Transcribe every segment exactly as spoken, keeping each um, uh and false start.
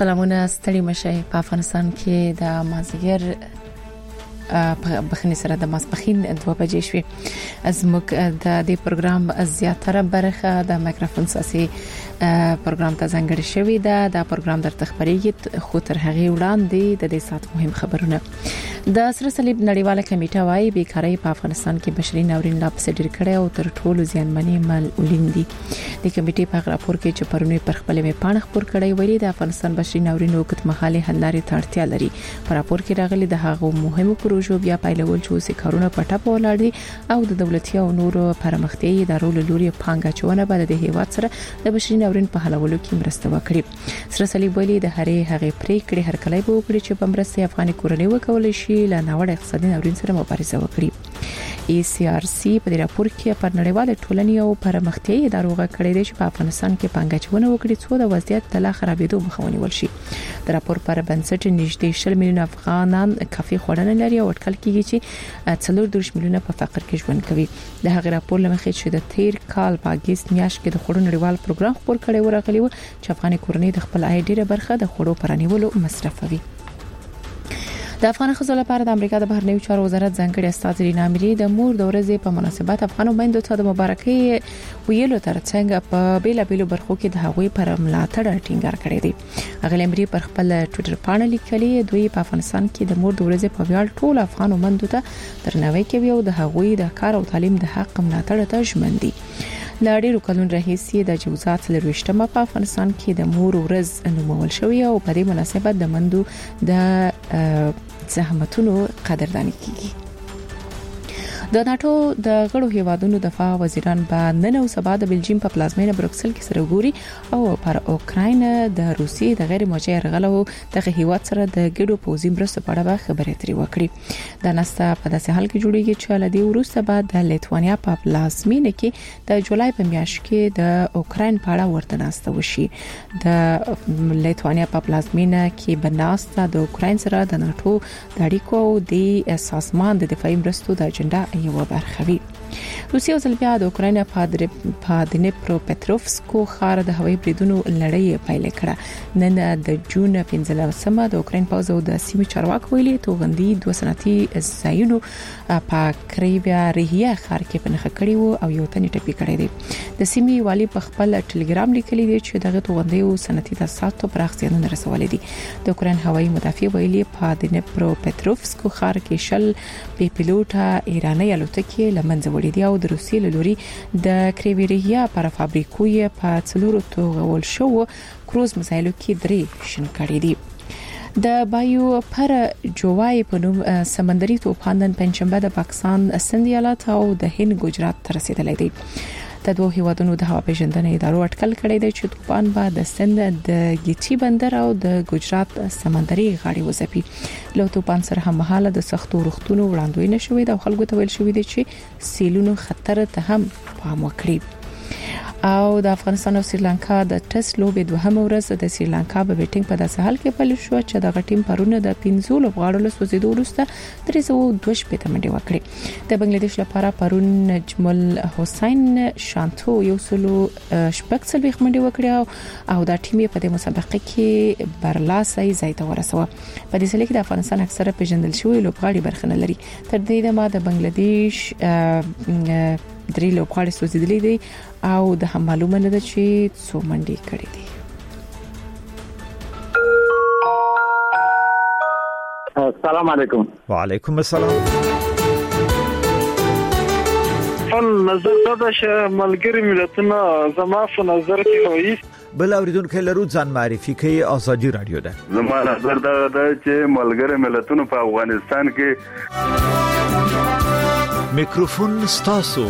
سلامونه ستړي مشه په افغانستان کې د مازیګر په بخنی سره د ماسپخین دوه بجې شوې زموږ د دې پروګرام زیاتره برخه د مایکروفون ساسي پروګرام ته ځانګړې شوې ده. دا پروګرام درته خبرېږي خو تر هغه وړاندې د دې سات مهم خبرونه. د سره صلیب نړیواله کمیټه وايي بیکاری په افغانستان کې بشري ناورین لا پسې ډیر کړي او تر ټولو زیانمنې مسؤلین دي. د کمیټې په راپور کې چې پرونی پر خپل می پاڼه خبر کړي ویلي د افغانستان بشري ناورین وکټ مخالي حل لري تړتیا لري. په راپور کې راغلي د هغو مهمو پروژو بیا پایلول چې اوسې کارونه پټه ولاړ دي او د دولتي او نورو پرمختیايي ادارو له لوري پانګاچونه بل د هیواد سره د بشري ناورین په حلولو کې مرسته وکړي. سره صلیب ویلي د هرې هغې پریکړې هر کله به وکړي چې په مرسته افغاني کورنۍ وکول شي له ناوړه اقتصادي ناورین سره مبارزه وکړي. ای سی آر سی په راپور کې پر نړیواله ټولنې او پرمختیايي ادارو غوښتي دي چې په افغانستان کې پانګاچونه وکړي څو د وضعیت د لا خرابېدو مخه ونیول شي. د راپور پر بنسټ نږدې شل میلیون افغانان کافي خوړنه لري او اټکل کیږي چې څلور دېرش میلیونه په فقر کې ژوند کوي. د هغې راپور لمخې چې د تیر کال په اگست میاشت کې د خوړو نړیوال پروګرام خپور کړی ورغلی و چې افغاني کورنۍ د خپل عاید ډیره برخه د خوړو پرانیولو مصرفوي. د افغان خزو لپاره د امریکا د بهرنیو چارو وزارت ځانګړي استاد رینا امری د مور د ورځې په مناسبت افغانو باندې ته د مبارکي ویلو ترڅنګ په بیلا بیلو برخو کې د هغوی پر ملاتړ ټینګار کړی دی. هغه امری پر خپل ټوئیټر باندې لیکلي دوی په افغانستان کې د مور د ورځې په ویاړ ټول افغانو مندو ته درناوی کوي او د هغوی د کار او تعلیم د حق ملاتړ ته ژمن دي. لا ډیرو کلونو راهیسې د جوزات لرويشتمه په افغانستان کې د مور ورځ نومول شوې او په دې مناسبت د مندو د زحمتونو قدرداني کیږي. د ناتو د غړو هیوادونو دفاع وزیران به نن او سبا د بلجیم په پلازمینه بروکسل کې سره ګوري او پر اوکراین د روسیې د غیر موجه رغلو د هیواد سره د ګډو پوزي مرستو په اړه خبرې اترې وکړي. د نستا په داسې حال کې جوړیږي چې له دې وروسته بعد د لیتوانیا په پلازمینه کې د جولای په میاشت کې د اوکراین په اړه ورته ناسته وشي. د لیتوانیا په پلازمینه کې بناسته د اوکراین سره د ناتو د اړیکو او د سازمان د دفاعي مرستو د اجنډا یو برخه وي. روسیه او بیا د اوکراین په دنیپرو پټروفسکو ښار د هوایي بریدونو لړۍ پیل کړه. نن د جون پنځلسمه د اوکراین پوځ او د سیمې چارواکو ویلي توغندي دوه سنتي ځایونو په کریویا ریهیا ښار کې پنځه کړي وو او یو تن ټپي کړی دی. د سیمې والی په خپل ټلګرام لیکلي دی چې دغه توغندي او سنتي تاسو پر اخیستنه رسولې دي. د اوکراین هوایي مدافع ویلي په دنیپرو پټروفسکو ښار کې شل بي پيلوټه ایراني الوتکې لمنځه وړي دي او د روسیې له لوري د کریویریا پر فابریکو یې په څلورو توغول شو کروز مسایلو کې درې شن کړي دي. د بایو پر جوای په نوم سمندري طوفان نن پنځشنبه د پاکستان سند ایالات او د هند ګجرات ته رسیدلی دی. د دوه هیوادونو د هوا پیژندنې ادارو اټکل کړی دی چې طوفان به د سند د ګیچي بندر او د ګجرات سمندري غاړې وځپي. له طوفان سره هم مهاله د سختو رختونو وړاندوینه شوې ده او خلکو ته ویل شوې ده چې سیلونو خطر ته هم پام وکړي. او د افغانستان او سریلانکا د ټیسټ لوبې دوهمه ورځ د سریلانکا په بیټینګ په داسې حال کې پیل شو چې د غټیم پرونه د پنځو لوبغاړو له سوځیدو وروسته درې سوه دوه شپږ منډې وکړې. د بنگلاديش لپاره پرون نجمل حسین شانتو یو سلو شپږ څلوېښت منډې وکړې او دا ټیم په دې مسابقه کې برلاسي ځای ته ورسوه. په دې سیالي کې د افغانستان اکثره پیژندل شوی لوبغاړي برخه نه لري. تر دې دمه د بنگلاديش درې لوبغاړي سوځیدلي دي او د هم معلومه نه ده چې څو منډې کړې دي. السلام علیکم. وعلیکم السلام. فن نظر دا چې ملګری ملتونه زما په نظر کې وایي بل اوریدونکو لرو ځان معرفي کوي ازادي رادیو ده. زما نظر دا ده چې ملګری ملتونه په افغانستان کې میکروفون ستاسو.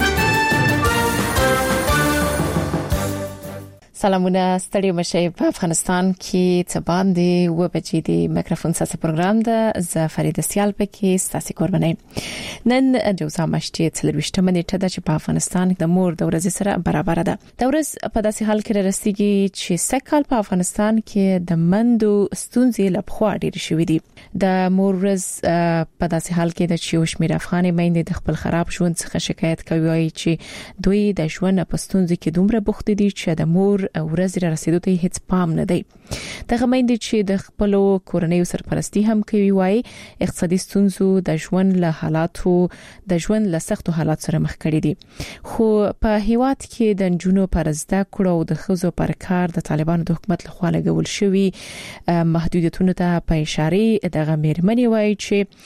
سلامونه ستړي مشه په افغانستان کې څه باندې و بچی دی میکروفون ساسي پروګرام ده ز فرید سیال پکې ستاسو قرباني. نن جوزا مشتي څلويشتمه نیټه ده چې په افغانستان د مور د ورځې سره برابر ده. د ورځ په داسې حال کې رسیدي چې سکهال په افغانستان کې د مندو ستونزې لپخوا ډېر شوې دي. د مور ورځ په داسې حال کې د چوشمیر افغاني مېندې د خپل خراب ژوند څخه شکایت کوي چې دوی د ژوند په ستونزې کې دومره بوخت دي چې د مور ورځ را رسیدو ته هیڅ پام نه دی. دغه مېندې چې د خپل کورنۍ سرپرستی هم کوي وایي اقتصادي ستونزو د ژوند له حالاتو د ژوند له سختو حالات سره مخ کړي دي. خو په هیواد کې د جنونو پر زده کړو او د خزو پر کار د طالبانو د حکومت لخوا لګول شوی محدودیتونو ته په اشاره دغه مېرمنې وایي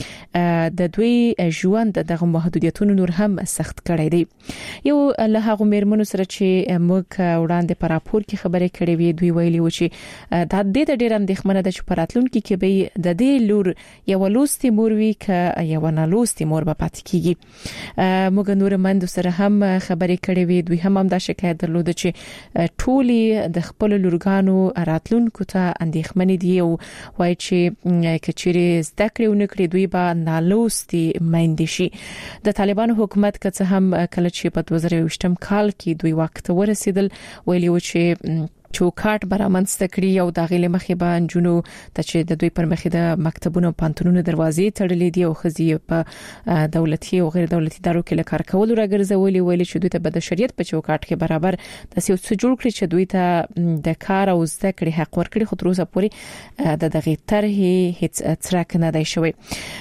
چې د دوی ژوند دغه محدودیتونو نور هم سخت کړي دي. یو له هغه مېرمنو سره چې موږ وړاندې پر راپور کې خبرې کړې وې دوی ویلي و چې د دې د ډېر اندېښمنه د چپراتلونکو کې به د دې لور یو لوستي مور وی ک یو نه لوستي مور به پاتې کیږي. موږ نور مند سره هم خبرې کړې وې دوی هم هم دا شکایت درلود چې ټولي د خپل لورګانو راتلونکو ته اندېښمنې دي او وایي چې کچېري زده کړې ونکړي دوی به نالوستي مېندې شي. د طالبانو حکومت که څه هم کله چې په دوه زره یوویشتم کال کې دوی وخت ورسېدل ویلي و چې چوکاټ برامنځته کړی او د غیله مخې به جنونو ته چې د دوی پر مخې د مکتبونو پانتونونو دروازې تړلې دي او خزي په دولتي او غیر دولتي ادارو کې لکار کول راګرځولي ویلي چې دوی ته به د شریعت په چوکاټ کې برابر د سیو څه جوړ کړی چې دوی ته د کار او زده کړې حق ورکړي خو تر اوسه پورې د دغه طرحې هیڅ څرک نه دی شوی.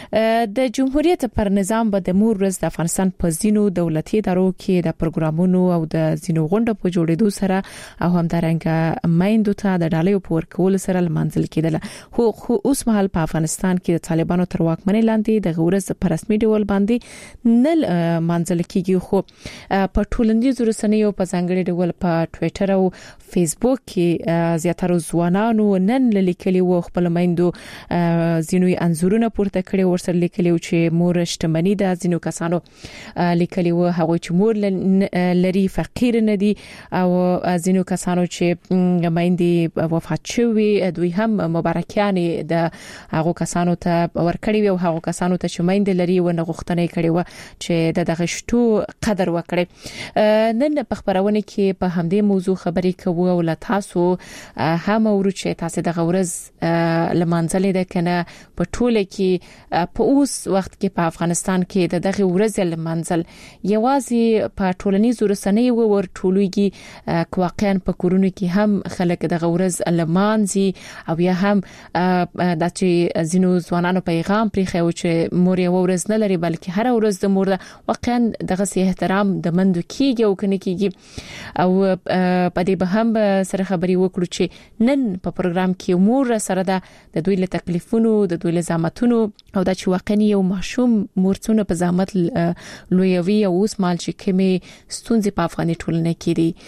د جمهوریت پر نظام به د مور ورځ د افغانستان په ځینو دولتي ادارو کې د پروګرامونو او د ځینو غونډو په جوړېدو سره او همدارنګه مایندو ته د ډالۍ په ورکول سره لمانځل کېدل. خو خو اوس مهال په افغانستان کې د طالبانو تر واکمنۍ لاندې د غورز په رسمي ډول باندې نه مانځل کېږي. خو په ټولنیزو رسنیو په ځانګړي ډول په ټوئیټر او فیسبوک کې زیاتره ځوانانو نن لیکلي و خپل مایندو زینوی انزورونه پورته کړي ورسره لیکلي و چې مور شتمنۍ د زینو کسانو لیکلي و هغه چې مور لري فقیر نه دي او زینو کسانو چې مایندې وفات شوی دوی هم مبارکیانې د هغه کسانو ته ورکړي او هغه کسانو ته چې مایندې لري و نه غوښتنه کړي و چې د دغه شتو قدر وکړي. نن په خبرونه کې په همدې موضوع خبرې کوو او له تاسو هم ورو چې تاسو د غورز لمانځلې ده کنه په ټوله کې په اوس وخت کې په افغانستان کې د دغه ورځ لمانځل یوازې په ټولنیزو رسنیو ور ټولويږي واقعا په کورونو کې هم خلک د غورز لمانځي او یا هم د چې زینو ځوانانو پیغام پرې خو چې مور یو ورځ نه لري بلکې هر ورځ د مور واقعا دغه سي احترام د مندو کیږي او کنه کیږي او په دې به هم سره خبري وکړو چې نن په پروګرام کې مور سره د دوی له تکلیفونو د دوی له زحمتونو او د چې واقعا یو ماشوم مورڅونه په زحمت لویوي او اوس مال چې کمه ستونزې په افغاني ټولنه کې دي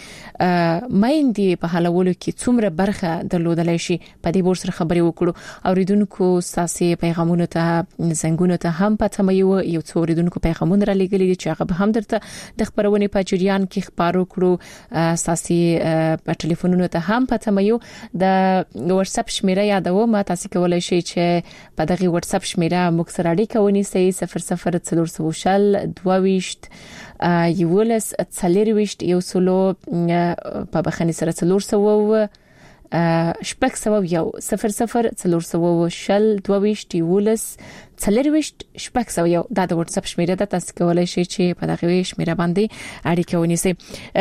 مایندې په حالولو کې څومره برخه درلودلای شي په دې بور سره خبرې وکړو. اوریدونکو ساسي پیغامونه ته زنګونه ته هم پته مې یو یو څو اوریدونکو پیغامونه را لګلې چې هغه به هم درته د خبرونه په جریان کې خبرو کړو. ساسي په ټلیفونونو ته هم پته مې یو د واتس اپ شمیره یادوم تاسو کولای شئ چې په دغه واتس اپ شمیره موږ سره اړیکه ونیسئ صفر صفر څلور سوشل دوه یولس څلرويشت یو سلو په بخنی سره څلور سو شپږ سو یو صفر صفر څلور سو شل دوه یولس څلرويشت شپږ سو یو د واتس اپ شمیره د تاسو کولای شئ چې په دغه شمیره باندې اړیکه ونیسئ.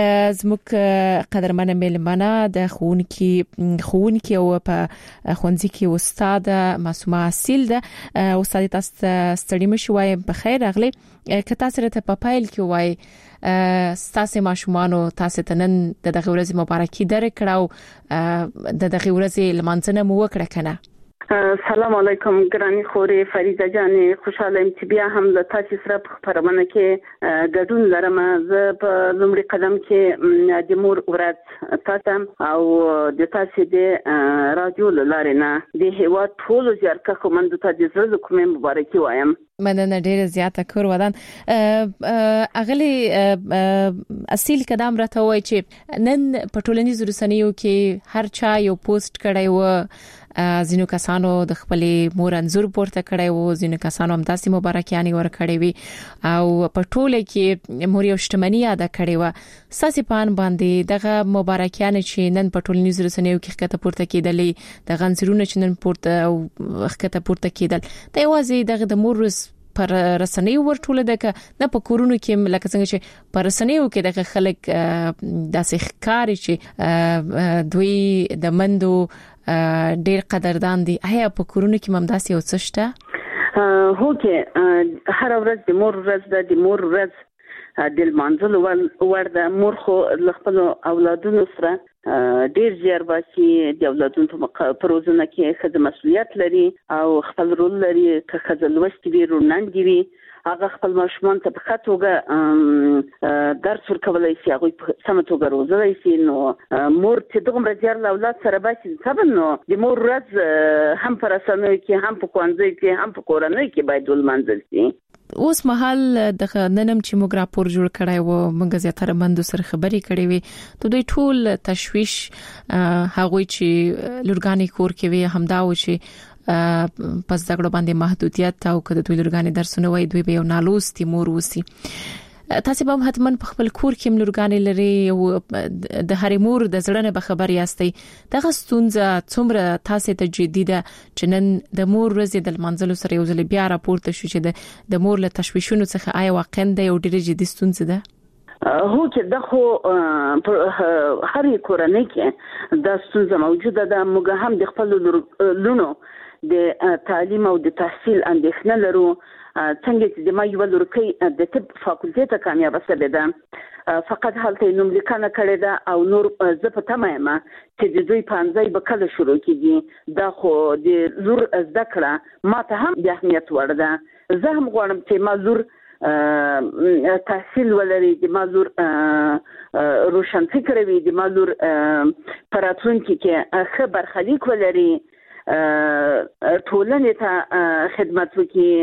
زموږ قدرمن ملمنه د خونکی خونکی او په خونځي کې استاد معصومه اصیل ده. استاد تاسو ستړي مشوي په خیر اغلی که تاسو ته په پایل کې وای ستاسو ماشومانو تاسو ته نن د دغه ورځې مبارکي درکړو د دغه ورځې لمانځنه مو وکړه کنه. سلام علیکم ګرانی خوري فریضه جانې خوشاله ام چې بیا هم له تاسو سره په خبرونه کې ګډون لرم. زه په لومړي قدم کې د مور ورځ تاسو او د تاسو د رادیو لاره نه د هوا ټول زیارکه کومندو ته د زړه کومه مبارکي وایم. مننه ډیره زیاته کور ودان اغلی اصیل قدم راته وای چې نن په ټولنیزو رسنیو کې هر چا یو پوسټ کړی و زینو کسانو د خپلې مور انزور پورته کړی وو زینو کسانو هم داسې مبارکیانې ورکړې وي او په ټوله کې مور یو شتمنۍ ادا کړې و. ساسي پان باندې دغه مبارکیانې چې نن په ټولنیزو رسنیو کې ښکته پورته کېدلې د غنزرونو چې نن پورته او ښکته پورته کېدل د یوازې دغه د مور پر رسنیو ورټول دغه نه په کورونو کې لکه څنګه چې پر رسنیو کې دغه خلک داسې ښکاری چې دوی د مندو ډېر قدردان دي. آیا په کورونو کې ممداسي او څه شته؟ هو کې هر ورځ د مور ورځ د مور ورځ د منځل ورده مور خو خپل اولادونو سره ډیر زیار باسي. د اولادونو په پروژنه کې خدمت مسؤلیت لري او خپل رول لري. که خځه لوستي وي رونان دي وي هغه خپل ماشومان ته په خاطوګه درس ورکولای شي، هغه په سمه توګه روزلای شي. نو مور چې دغه زیار اولاد سره باسي سبب نو د مور ورځ هم پر اسانه کې هم په کوانځي کې هم په کورنۍ کې باید ولمنځل شي. اوس مهال د ننم چې موږ راپور جوړ کړای و موږ زیاتره مندو سره خبرې کړې وي ته دوی ټول تشویش هغه چې لورګانی کور کې وي همدا و چې پس دغه باندې محدودیت او کده دوی لورګانی درسونه وای دوی به یو نالوستي مور وسی. تاسو به حتمن په خپل کور کې ملورګانی لري او د هر مور د زړه به خبر یاستئ دغه ستونزه څومره تاسو ته جدي ده چې نن د مور ورځ د منځلو سره یو ځل بیا راپورته شو چې د مور له تشویشونو څخه آیا واقعا د یو ډېر جدي ستونزه ده؟ هو چې دغه هر کورنۍ کې د ستونزه موجوده ده. موږ هم د خپل لونو د تعلیم او د تحصیل اندېښنه لرو. څنګه چې د ما یو لورکۍ د طب فاکولټي ته کامیاب شوه ده فقط هلته نوم لیکنه کړې ده او نور زه په تمه یم چې د دوی پانځای به کله شروع کیږي. دا خو د لور زده کړه ما ته هم د اهمیت وړ ده. زه هم غواړم چې ما لور تحصیل ولري، د ما لور روشن فکر وي، د ما لور پراتونکي کې ښه برخلیک ولري، ټولنې ته خدمت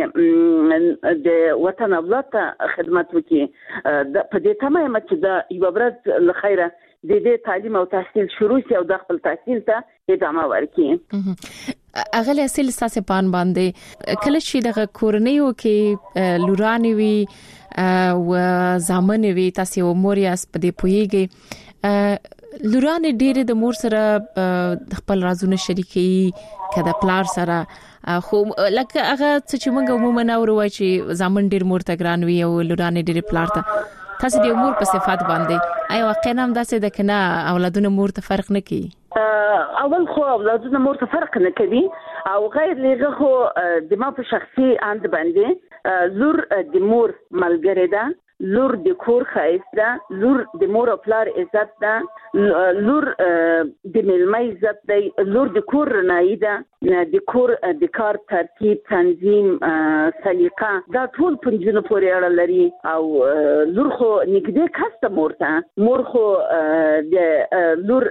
وکړي، د وطن اولاد ته خدمت وکړي. په دې تمه یم چې دا یو ورځ له خیره د دې تعلیم او تحصیل شروع شي او د خپل تحصیل ته ادامه ورکړي. اغلی اصل ساسه پان باندې کله چې د کورنیو کې لورانی وي او زامن وي تاسو مورياس په دې پويږي لورانه ډېر د مور سره خپل رازونه شریکي کده پلار سره خو لکه هغه چې موږ عموما اورو چې زامن ډېر مور ته ګران وي او لورانه ډېر پلار ته. تاسو د مور په صفات باندې آیا واقعا هم داسې ده کنه اولادونه مور ته فرق نه کوي؟ اول خو اولادونه مور ته فرق نه کوي او غیر لږه خو د ما په شخصي اند باندې لور د مور ملګری ده، لور د کور خایست ده، لور د مور او پلار عزت ده، لور د میلمه عزت ده، لور د کور رڼایي ده، د کور د کار ترتیب تنظیم سلیقه دا ټول په جنو پورې اړه لري. او لور خو نږدې کسته مور ته مور خو د لور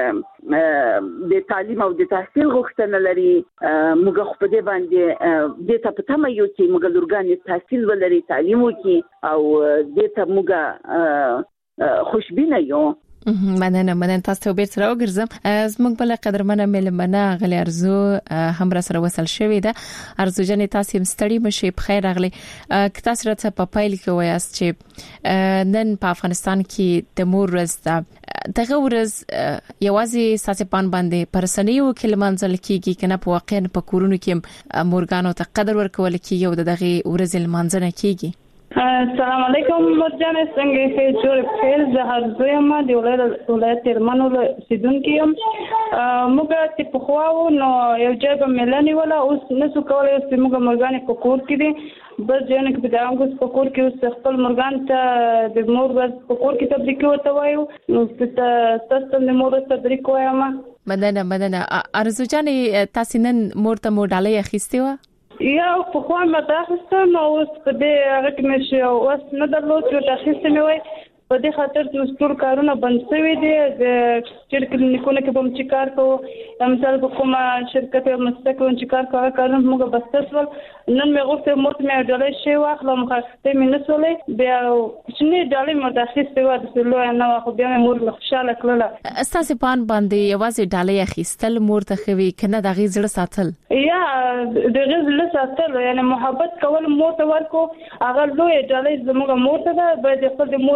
د تعلیم او د تحصیل غوښتنه لري. موږ خو په دې باندې د ته په تمه یو چې موږ لورګانې تحصیل ولري، تعلیم وکړي او د ته موږ خوشبینه یو. مننه مننه تاسو ته بیرته راوګرځم. زموږ بل قدرمنه ملمنه غلی ارزو هم را سره وصل شوې ده. ارزو جنې تاسو هم ستړي مشي په خیر راغلي. که تاسو راته په پایل کې وایاست چې نن په افغانستان کې د مور ورځ ده دغه ورځ یوازې ساسپان باندې پرسنیو کلمانځل کیږي کنه په واقع په کورونو کې مورګانو ته قدر ورکول کیږي او دغه ورځ لمانځنه کیږي. السلام علیکم مرجان څنګه ښه جوړ خیر زه هرځه ما دی ولایت ولایت ترمنو سیدونکو یم. موږ چې په خواو نو یو ځای په ملانی ولا اوس نسو کولای چې موږ مرګانې په کور کې دي بس ځنه کې په داوګس په کور کې اوس خپل مرګان ته د مور بس په کور کې تبریک ورته وایو نو تاسو د مور تبریک وایم. مننه مننه. ارزو جانې تاسو نن مور ته مو ډالۍ اخیستې و؟ یا په خو ما تاسو نو اوس په دې هغه کې مې اوس نه درلود چې تاسو مې وای په دې خاطر چې ټول کارونه بند شوي دي. د چې کلینیکونه کې به چې کار کوو مثال په کومه شرکت او مستقل چې کار کوي کارونه موږ بستسول نن مې غوښته مور مې ډالۍ شي واخلم خاصه مې نسولې بیا چې ډالۍ مې تاسو ته د سلو نه واخو بیا مې مور خوشاله کړله. استاسو پان باندې یوازې ډالۍ اخیستل مور ته خوي کنه د غیزړه ساتل یا د غیزړه ساتل یعنی محبت کول مور ته ورکو هغه لوی ډالۍ زموږ مور ته ده به د خپل مور زونه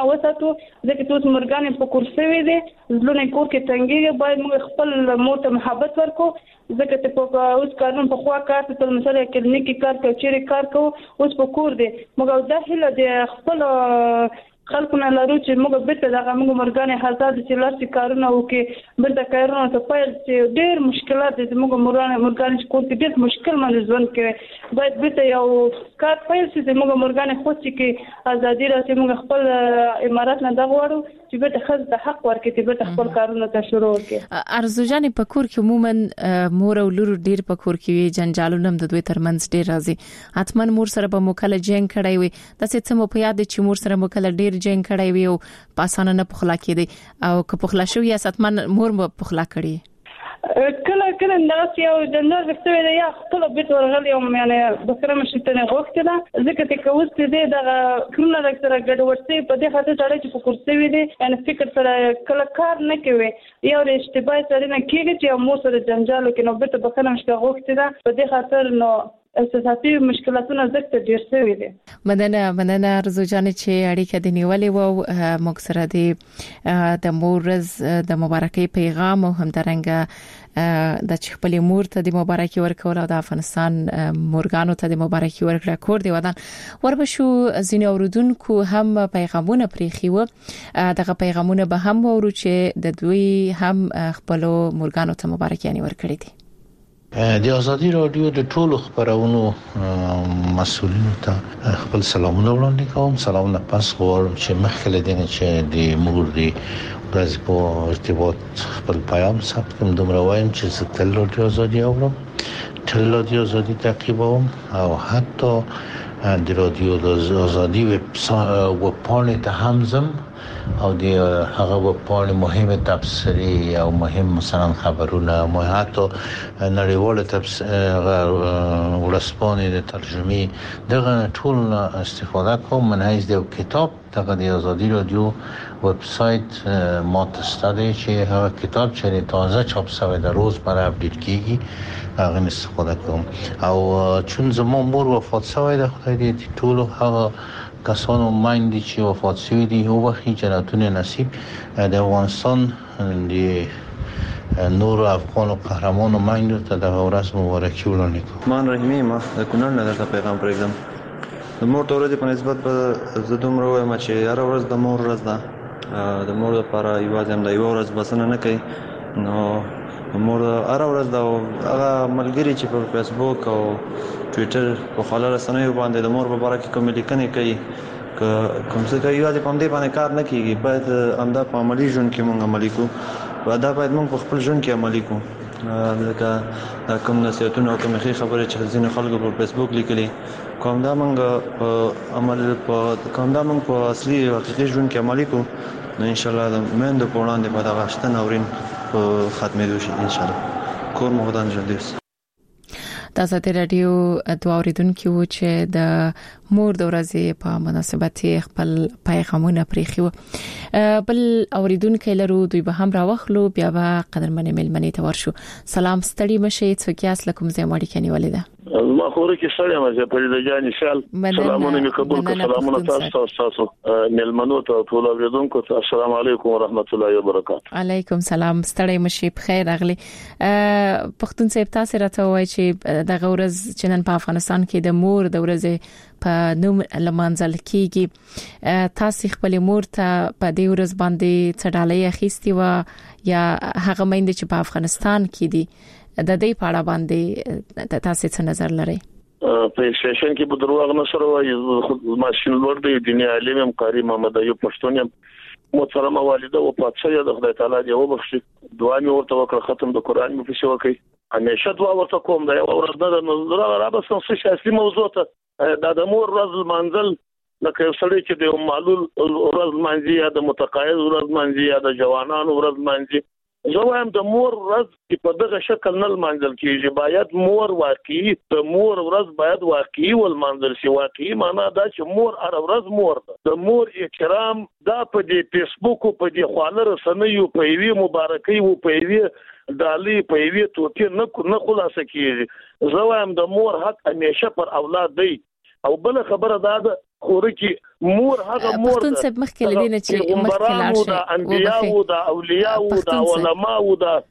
وساتو ځکه چې اوس مرګانې په کور شوي دي زلونه کور کې تنګېږي باید موږ خپل مور ته محبت ورکو ځکه چې په اوس قانون په خوا کار ته مثلا کلینیکي کار کوي چیرې کار کوو اوس په کور دی موږ دا هیله د خپل خلکونه لرو چې موږ بیرته دغه موږ مرګانې آزاد چې لاسي کارونه وکړي بیرته کارونه ته پیل چې ډېر مشکلات دي موږ مرګانې مرګانې کور کې ډېر مشکل باندې ژوند کوي باید بیرته یو کار پیل شي چې موږ مرګانې خو چې ازادي راشي موږ خپل امارات نه دغه وړو چې بیرته ښځو ته حق ورکړي چې بیرته خپل کارونه ته شروع وکړي. ارزو جانې په کور کې عموما مور او لور ډېر په کور کې وي جنجالونه هم د دوی ترمنځ ډېر راځي حتما مور سره به مکله جنگ کړی وي داسې څه مو په یاد چې مور سره مکله ډېر جنگ کړی وي او په اسانه نه پخلا کېدی او که پخلا شو یا ستمن مور مو پخلا کړی کله کله ناس یو جنرال وکړي دی یا خپل بیت ورغلی او یعنی بکره مشتنه غوښته ده ځکه چې کوس دې د کړنه راځره ګډوډتي په دې خاطر چې چې په کورسوي دي یعنی فکر سره کله کار نه کوي یو اشتباه سره نه کېږي چې مو سره جنجال کې نو بیت بکره مشته غوښته ده په دې خاطر نو اساساتي مشکلاتونه زکه ډیر شوي دي. مننه مننه ارزو جان چې اړیکه د نیولې وو موږ سره د مورز د مبارکي پیغام او همدارنګه د خپل مور ته د مبارکي ورکول او د افغانستان مورګانو ته د مبارکي ورکړه کور دی ودان وربشو زینې اوردونکو هم پیغامونه پریخي وو دغه پیغامونه به هم ورو چې د دوی هم خپل مورګانو ته مبارکي ورکړي دي. د ازادي رادیو د ټولو خبرونو مسؤلینو ته خپل سلامونه وړاندې کوم سلامونه پس غواړم چې مخکې دینه چې د مور دی ورځ په ارتباط خپل پیام ثبت کوم دومره وایم چې زه تل رادیو ازادي اورم تل رادیو ازادي تعقیبوم او حتی د رادیو د ازادي وب پاڼې ته هم ځم او د هغه وب پاڼې مهمه تبصري او مهم مثلا خبرونه مو حتی نړیواله تبصره ورسپانې د ترجمه دغه ټول استفاده کوم من حیث د کتاب دغه د ازادي رادیو وب سایت ما تستاده چې هغه کتاب چې تازه چاپ شوی د روز برای اپډیټ کیږي هغه استفاده کوم او چون زمون مور وفات شوی د خدای دې ټول هغه کسانو مایندې چې وفات شوی دي او وخت جنتونه نصیب د افغانستان د نور افغان قهرمانو مایندو ته د ورځ مبارکي وړاندې کوم. مان رحیمي ما د کونړ نه درته پیغام پرېږدم د مور تورې په نسبت په زدوم راوم چې هر ورځ د مور ورځ ده د مور لپاره یوازې هم د یو ورځ بسنه نه کوي نو مور هر ورځ د هغه ملګری چې په فیسبوک او ټوئیټر په خاله رسنیو باندې د مور په اړه کې کوم لیکنې کوي کوم څه کوي یوازې په دې باندې کار نه کیږي باید امدا په عملی ژوند کې مونږ عملي کوو دا باید مونږ په خپل ژوند کې عملي کوو لکه کوم نصیحتونه او کوم ښه خبرې چې ځینې خلکو په فیسبوک لیکلي کوم دا مونږ په عمل په کوم دا مونږ په اصلي حقیقي ژوند کې عملي کوو نو ان شاء الله د مېند په وړاندې په دغه شتن اورین په ختمېدو شي ان شاء الله کور مو ودان جوړ د ازادي رادیو دوه اوریدونکو وو چې د مور د ورځې په مناسبت خپل پیغامونه پریخي وو بل اوریدونکو لرو دوی به هم راوخلو بیا به قدرمن ملمنې ته ورشو سلام ستړي مشه څوک یاس لکم زه ماړی کني ولیدا ما خوري کې سلام زه پرې د جاني شال سلامونه می قبول کړه سلامونه تاسو تاسو ملمنو ته ټول اوریدونکو ته السلام علیکم ورحمت الله وبرکاته. علیکم سلام ستړي مشه بخیر اغلی پښتون صاحب تاسو راته وای چې دغه ورځ چې نن په افغانستان کې د مور د ورځې په نوم لمانځل کیږي تاسو خپل مور ته په دې ورځ باندې څډالې اخیستي و یا هغه مېند چې په افغانستان کې دي د دې پاړه باندې تاسو څه نظر لرئ؟ په سیشن کې په دروغ نه سره وایي ماشین لور دی دیني عالم هم قاری محمد ایوب پښتون هم محترمه والده او پاتشه د خدای تعالی دی وبخښي دعا مې ورته وکړه ختم د قران مې په شو کوي همیشه دعا ورته کوم دا یو ورځ نه د نظر را بس څه شاسي موضوع ته دا د مور ورځ منزل لکه یو سړی چې د معلول ورځ منځي یا د متقاعد ورځ منځي یا د جوانانو ورځ منځي زه وایم د مور ورځ په دغه شکل نه منځل کیږي باید مور واقعي د مور ورځ باید واقعي ول منځل شي واقعي معنا دا چې مور هر ورځ مور ده د مور احترام دا په دې فیسبوک په دې خواله رسنیو په وی مبارکي او په وی دالي په وی توتی نه نه خلاصه کیږي زه وایم د مور حق همیشه پر اولاد دی او بل خبره دا ده خورکی مور هغه مور پښتون صاحب مخکې لدینه چې مخکې لاړ شي د انبیاء او د اولیاء او د علما او د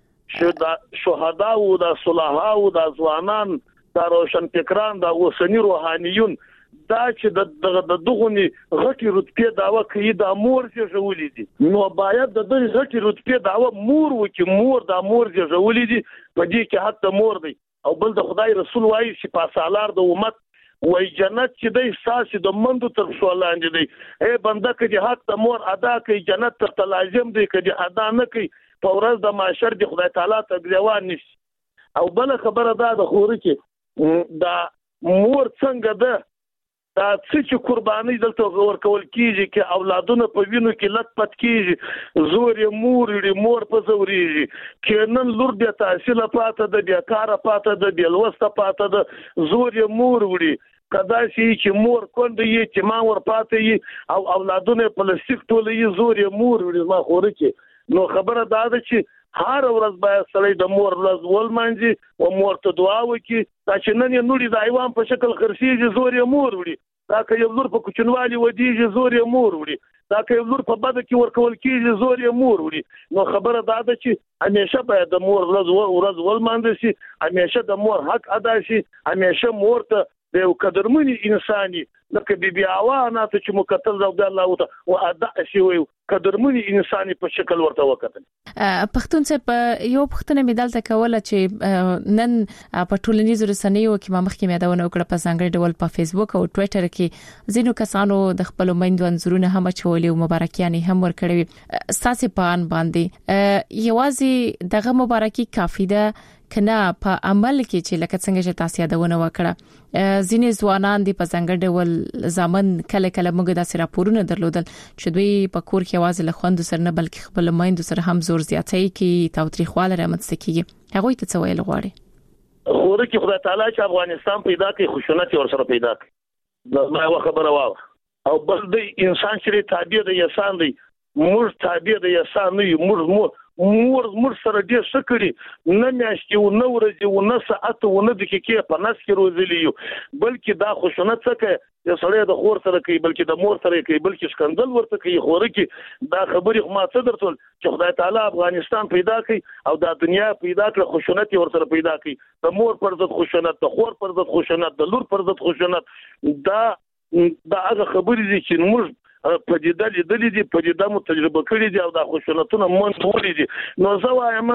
شهدا او د صلاحا او د ځوانان د روشن فکران د اوسنی روحانيون دا چې د دغونی غټي رتبه داوا کوي د مور چې ژولې دي نو باید د دغه غټي رتبه داوا مور وکي مور د مور چې ژولې دي په دې کې حتی مور دی او بل د خدای رسول وایي چې په سالار د امت وای جنت چې د احساس د مندو تر څو لاندې دی اے بنده کې حق د مور ادا کوي جنت ته لازم دی کې ادا نه کوي په ورځ د محشر د خدای تعالی ته ګریوان نشي او بل خبره دا د خوري کې دا مور څنګه ده دا چې قرباني دلته ورکول کیږي چې اولادونه په وینو کې لټ پټ کیږي زور یې مور یې مور په زوريږي کینن لور د تحصیل پاته د بیکاره پاته د بیلوسته پاته د زور یې مور وړي کدا شي چې مور کند یې چې ما ور پاته یې او اولادونه پلاستیک ټول یې زور یې مور وړي ما خوري کې نو خبره دا ده چې هر ورځ باید سړی د مور ورځ ولمانځي او مور ته دعا وکړي چې نن یې نوړي د حیوان په شکل خرسيږي زور یې مور وړي دا که یو لور په کوچنوالي ودیږي زور یې مور وړي دا که یو لور په بده کې ورکول کېږي زور یې مور وړي نو خبره دا ده چې همیشه باید د مور ورځ ولمانځل شي همیشه د مور حق ادا شي همیشه مور ته د یو قدرمنې انساني لکه بیبي حوا نه ته چې مقتل رضی الله تعالی او ادا شي وي قدرمنې انساني په شکل ورته وکتل پښتون څخه یو پښتنه مدال ته کوله چې نن په ټولنیزو رسنیو کې ما مخکې مېداونه وکړه په ځانګړي ډول په فیسبوک او ټوئیټر کې ځینو کسانو د خپل میندو انځورونه هم چولې او مبارکیانه هم ورکړې ساسې پان باندې یوازې دغه مبارکي کافی ده کنه په عمل کې چې لکه څنګه چې تاسو یادونه وکړه ځینې ځوانان دي په څنګه ډول ځامن کله کله موږ د راپورونه درلودل چې دوی په کور کې आवाज له خوند سره نه بلکې خپل مایند سره هم زور زیاتای کې تاوتریخواله رامنځته کیږي هغه ته څه ویل غواړي خو ورته خدای تعالی چې افغانستان پیدا کړي خوشونت ور سره پیدا کړي دا یو خبره واو او بل د انسان چې تابع دی انسان دی موږ تابع دی انسان نه موږ مور مور سره ډیر شکرې نه میاشتې او نه ورځې او نه ساعت او نه دقیقې په نس کې روزلي یو بلکې دا خوشونت څخه د سړی د خور سره کوي بلکې د مور سره کوي بلکې شکندل ورته کوي خوره کې دا خبرې ما څه درتل چې خدای تعالی افغانستان پیدا کړي او د دنیا پیدا کړ خوشونت ور سره پیدا کړي د مور پر ضد خوشونت د خور پر ضد خوشونت د لور پر ضد خوشونت دا دا هغه خبرې دي چې موږ په دې ډلې ډلې دي په دې دمو تجربه کړې دي او د خوشونتونو مونږ ولې دي نو زه وایم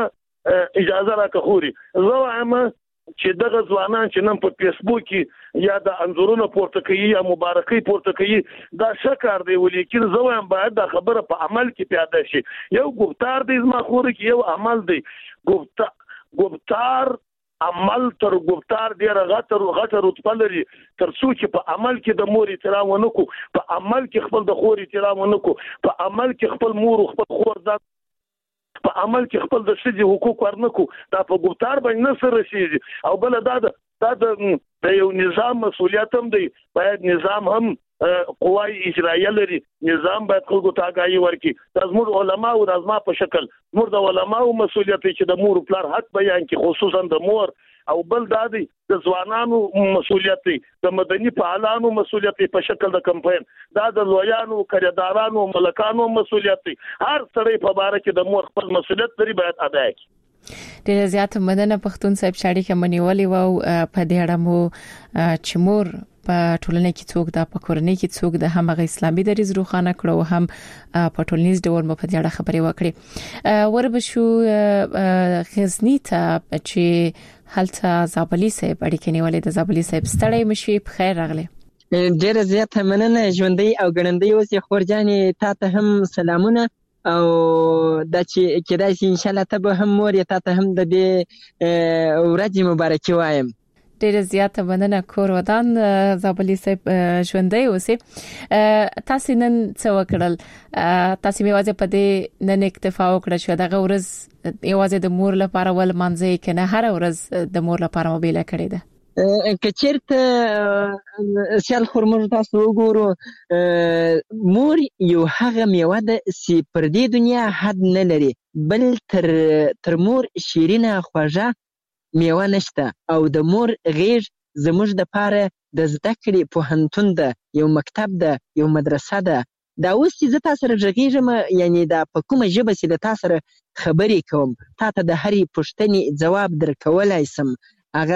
اجازه راکړه خوري زه وایم چې دغه ځوانان چې نن په فیسبوک کې یا د انځورونو پورته کوي یا مبارکي پورته کوي دا شکر دی ولیکن زه وایم باید دا خبره په عمل کې پیاده شي یو ګفتار دی زما خوري کې یو عمل دی ګفتار ګفتار عمل تر ګفتار ډیر غټر غټر رتبه لري تر څو چې په عمل کې د مور احترام ونکو په عمل کې خپل د خور احترام ونکو په عمل کې خپل مور او خپل خور ځات په عمل کې خپل د شذ حقوق ورنکو دا په ګفتار باندې نه سره شي او بل دا دا د یو نظام مسولیت هم دی باید نظام هم قوای اجرائیه لري نظام باید خلکو ته آگاهي ورکړي د زموږ علما او د ازما په شکل موږ د علماو مسولیت چې د مور پلار حق بیان کې خصوصا د مور او بل دا دی د ځوانانو مسولیت دی د مدني فعالانو مسولیت په شکل د کمپاین دا د لویانو کړهدارانو ملکانو مسولیت دی هر سړی په باره کې د مور خپل مسولیت لري باید ادا کړي ډیر زیات مننه پښتون صاحب شاړي کې منیولې وو په دې اړه مو چې مور په ټولنه کې څوک د پکورنۍ کې څوک د همغه اسلامي دریز روخانه کړو هم په ټولنیز ډول په دې اړه خبرې وکړي وربشو غزنی ته چې هلته زابلی صاحب اړیکې نیولې د زابلی صاحب ستړی مشي په خیر راغله ډیر زیات مننه ژوندۍ او ګړندۍ اوسې خورجانې تا ته هم سلامونه او دا چې کېدای شي ان شاء الله ته به هم مور یا ته هم د دې ورځې مبارکي وایم ډېر زیاته مننه کور ودان زابلی صاحب ژوندۍ اوسې تاسو نن څه وکړل تاسو میوازه په دې نن اکتفا وکړه چې دغه ورځ یوازې د مور لپاره ول مانځي کنه هر ورځ د مور لپاره موبایل کړی ده کچیرته سیال خورمر تاسو وګورو مور یو هغه میوه ده چې پر دې دنیا حد نه لري بل تر تر مور شیرینه خوږه میوه نشته او د مور غیږ زموږ د پاره د زده کړې پوهنتون ده یو مکتب ده، یو مدرسه ده. دا اوس چې زه تا سره غږیږم، یعنی دا په کومه ژبه چې د تا سره خبرې کوم، تا ته د هرې پوښتنې ځواب درکولی سم، هغه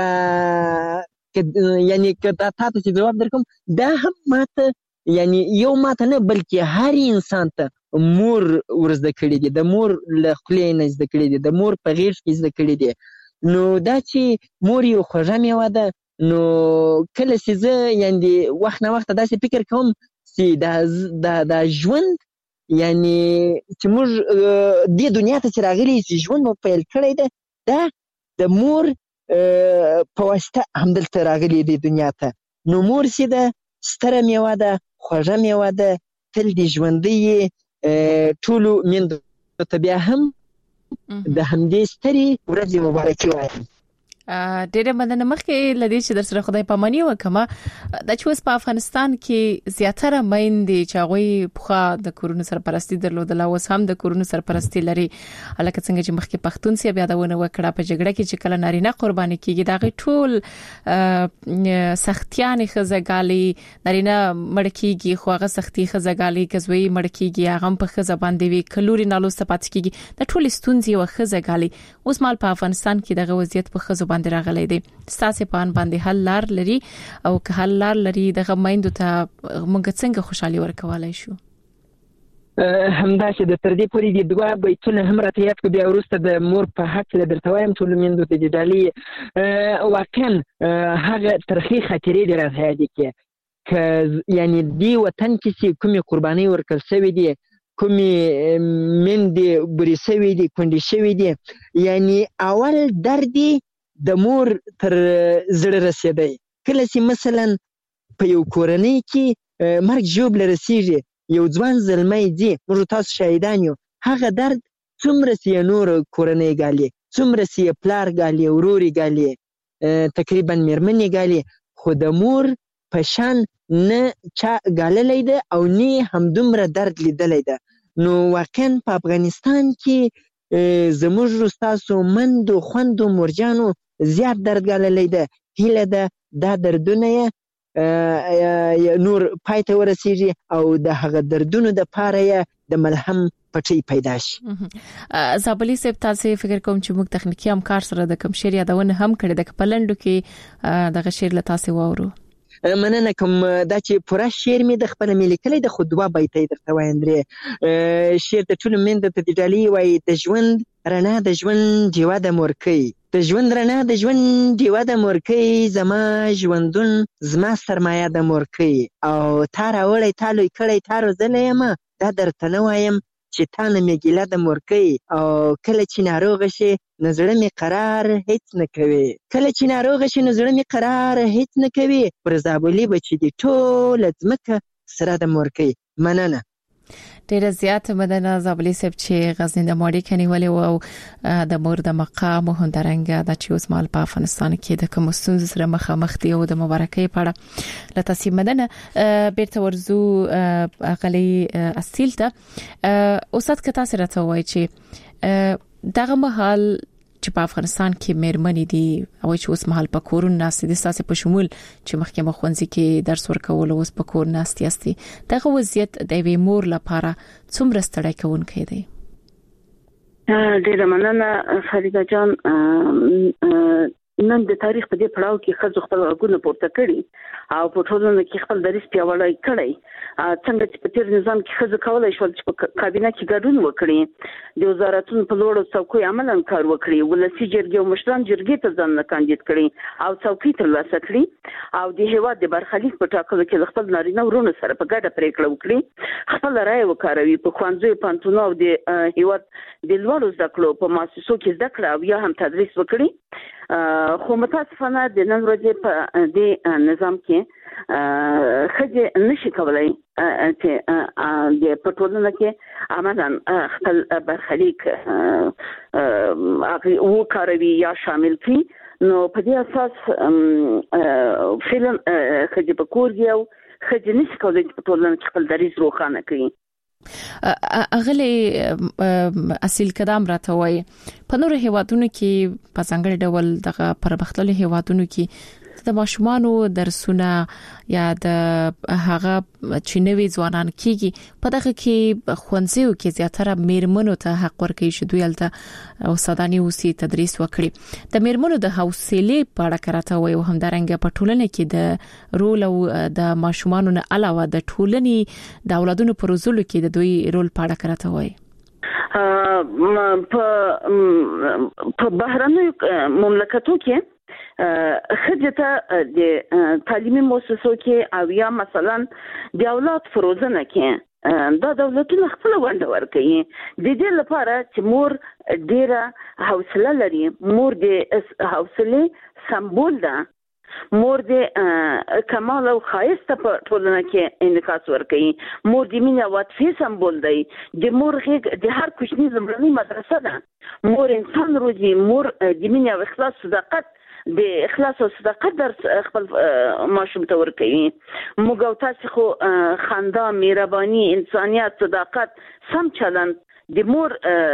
یعنی که تا ته چې ځواب درکوم، دا هم ماته یعنی یو ماته نه بلکې هر انسان ته مور ورزده کړي دي، د مور له خولې نه زده کړي دي، د مور په غېږ کې زده کړي دي. نو دا چې مور یو خوږه میوه ده، نو کله چې زه یعنی وخت نه وخت داسې فکر کوم چې دا دا ژوند یعنی چې موږ دې دنیا ته چې راغلي چې ژوند مو پیل کړی ده، دا د مور په واسطه همدلته راغلي دې دنیا ته. نو مور چې ده ستره میوه ده، خوږه میوه ده، تل دې ژوندۍ ټولو میندو ته بیا هم د همدې سترې ورځې مبارکي وایم. ډېره مننه. مخکې لدې چې در سره خدای پاماني وکړه، د چې اوس په افغانستان کې زیاتره میندې چې هغوی پخوا د کورونو سرپرستی درلودله، اوس هم د کورونو سرپرستی لري. لکه څنګه چې مخکې پښتون صاحب یادونه وکړه، په جګړه کې چې کله نارینه قرباني کیږي، دا غي ټول سختیانې خزګالي، نارینه مړ کیږي خو هغه سختي خزګالي کزوی مړ کیږي، هغه په خزه باندې وی کلوري نالو سپات کیږي، د ټول ستونزې او خزګالي اوس مال په افغانستان کې دغه وضعیت په خزو باندې راغلی دی. ستاسو په ان باندې حل لار لري او که حل لار لري دغه میندو ته موږ څنګه خوشحالي ورکولای شو؟ همدا چې د تر دې پورې د دوه بیتونه هم راته یاد کړو، بیا وروسته د مور په حق له درته وایم ټولو میندو ته د ډالۍ واقعا هغه ترخې خاطرې دې راته یادې کړې که یعنی دې وطن کې چې کومې قربانۍ ورکړل شوې دي، کومې میندې برې شوې دي، کونډې شوې دي، یعنی اول درد د مور تر زړه رسېدی. کله چې مثلا په یو کورنۍ کې مرګ ژوبله رسېږي، یو ځوان زلمی ځي، موږ تاسو شاهدان یو، هغه درد څومره چې یې نور کورنۍ ګالي، څومره چې یې پلار ګالي، ورور یې ګالي، تقریبا میرمن یې ګالي، خو د مور په شان نه چا ګاللی ده او نه همدومره درد لیدلی ده. نو واقعا په افغانستان کې زموږ ستاسو مندو خوندو مورجانو زیات درد ګاللی ده. هیله ده دا دردونه یې نور پای ته ورسیږي او د هغه دردونو د پاره یې د ملهم پټۍ پیدا شي. زابلی صاحب، تاسو فکر کوم چې موږ تخنیکی همکار سره د کوم شعر یادونه هم کړې د پلندو کې دغه شعر له تاسو واورو؟ مننه کوم. دا چې پوره شعر مې د خپل مې لیکلی د خو دوه بیتې درته وایم. درې شعر د ټولو میندو ته د ډالۍ وایي: د ژوند رڼا د ژوند ډیوه د مورکۍ، د ژوند رڼا د ژوند ډیوه د مورکۍ، زما ژوندون زما سرمایه د مورکۍ، او تا راوړی تا لوی کړی تا روزلی یم، دا درته نه وایم چې تا نه مې ګیله د مورکۍ، او کله چې ناروغه شي نو زړه مې قرار هیڅ نه کوي، کله چې ناروغه شي نو زړه مې قرار هیڅ نه کوي، پر زابلي به چې دي ټوله ځمکه سره د مورکۍ. مننه. ډیره زیات مننه زابلی صاحب چې غزنی د ماړی کني ولې او د مور د مقام هندرنګ د چې اوس مال په افغانستان کې د کوم ستونزې سره مخامخ دي او د مبارکۍ په اړه لته سیمدنه بیرته ورزو غلي اصیل ته اوسات کته سره ته وای چې دغه مهال چې په افغانستان کې مېرمنې دي او چې اوس مهال په کورون ناس دي، تاسو په شمول چې مخکې مخونځي کې درس ورکول اوس په کور ناس دي، دغه وضعیت د وی مور لپاره څومره ستړی کوونکی دی؟ ډیره مننه فریده جان. نن د تاریخ په دې پړاو کې خځو خپل غوونه پورته کړي او په ټولنه کې خپل دریس پیاوړی کړي. څنګه چې په تیر نظام کې خځو کولای شول چې په کابینه کې ګډون وکړي، د وزارتونو په لوړو څوکۍ عملاً کار وکړي، ولسی جرګې او مشران جرګې ته ځان کاندید کړي او څوکۍ ترلاسه کړي، او د هیواد د برخلیک په ټاکلو کې خپل نارینه ورونو سره په ګډه پریکړه وکړي، خپل رائے وکاروي، په ښوونځیو پانتونو او د هیواد د لوړو زده کړو په مؤسسو کې زده کړه او یا هم تدریس وکړي. خو متاسفانه د نن ورځې په دې نظام کې خځې نشي کولای چې د پټولنه کې عملاً خپل برخلیک هغه وکاروي یا شامل کړي. نو په دې اساس فعلا خځې په کور کې او خځې نشي کولای چې پټولنه کې خپل دریځ روښانه کړي. اغلی اصیل قدم راته وای په نور هیوادونو کې په څنګه ډول دغه پرمختللي هیوادونو کې د ماشومانو درسونه یا د هغه چې نوې ځوانان کیږي په دغه کې خوندزیو کې زیاتره میرمنو ته حق ورکړي چې دوی الته استادانی اوسي تدریس وکړي د میرمنو د حوصله په اړه کراته وي او همدارنګه په ټولنه کې د رول او د ماشومانو نه علاوه د ټولنې د اولادونو پر روزلو کې د دوی رول په اړه کراته وي په په بهرنیو مملکتو کې خځه د تعلیمي مؤسسو کې او یا مثلا د اولاد فروزنه کې دا دولتونه خپل ونډه ورکوي د دې لپاره چې مور ډیره حوصله لري مور د حوصله سمبول ده مور د کمال او خایسته په ټولنه کې انعکاس ورکوي مور د مینې او عاطفې سمبول دی د مور غېږ د هر کوچني زمرني مدرسه ده مور انسان روزي مور د مینې او اخلاص صداقت د اخلاص او صداقت درس خپل ماشوم ته ورکوي موږ او تاسو خو خندا مهرباني انسانيت صداقت سم چلند د مور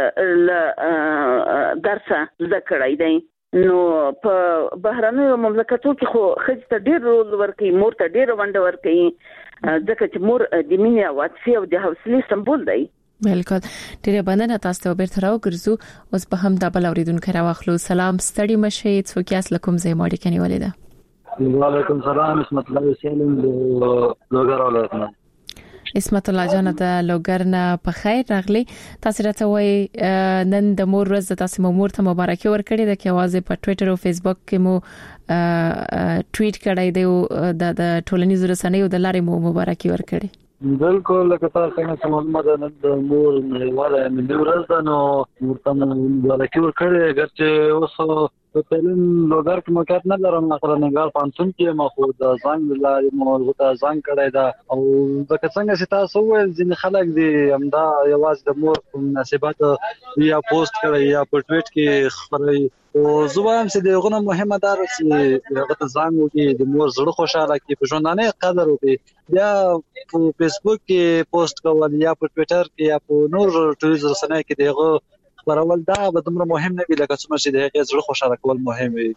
درس ذکرای دی نو په بهرنیو مملکتو کې خو خځې ته ډېر رول ورکوي مور ته ډېر ونډه ورکوي ځکه چې مور د مینې او عاطفې او د حوصلې سمبول دی بالکل ډیره مننه تاسو ته بیرته راوګرځو اوس په هم د بل اوریدونکو راوخلو سلام ستړي مشه څوک یاس لکم زې ماډي کني ولیدا وعلیکم السلام اسمت الله سالم لوګر ولایتنا اسمت الله جان د لوګر نه په خیر راغلی تاسو راته وای نن د مور ورځ تاسو مور ته مبارکي ورکړې ده کې आवाज په ټوئیټر او فیسبوک کې مو ټویټ کړی دی د ټولنیزو رسنیو د لارې مو مبارکي ورکړې بالکل لکه تاسو څنګه معلومات ده د مور نړیواله ملي ورځ ده نو ورته مبارکي ورکړې اگر چې اوس په تلین لوګر کې موقعیت نه لرم خو ننګال پانسون کې ما خو د ځنګ لارې مو ورته ځنګ کړی دا او د څنګه چې تاسو ول ځین خلک دي همدا یواز د مور مناسبت یا پوسټ کړی یا په ټویټ کې خبري او زوام چې دغه مهمه ده چې هغه ته ځان وکي د مور زړه خوشاله کی په ژوندانه قدر وکي یا په فیسبوک کې پوسټ کول یا په ټویټر کې یا په نور ټویټر رسنۍ کې دغه خبرول دا به دومره مهم نه وي لکه څومره چې د هغه زړه خوشاله کول مهم وي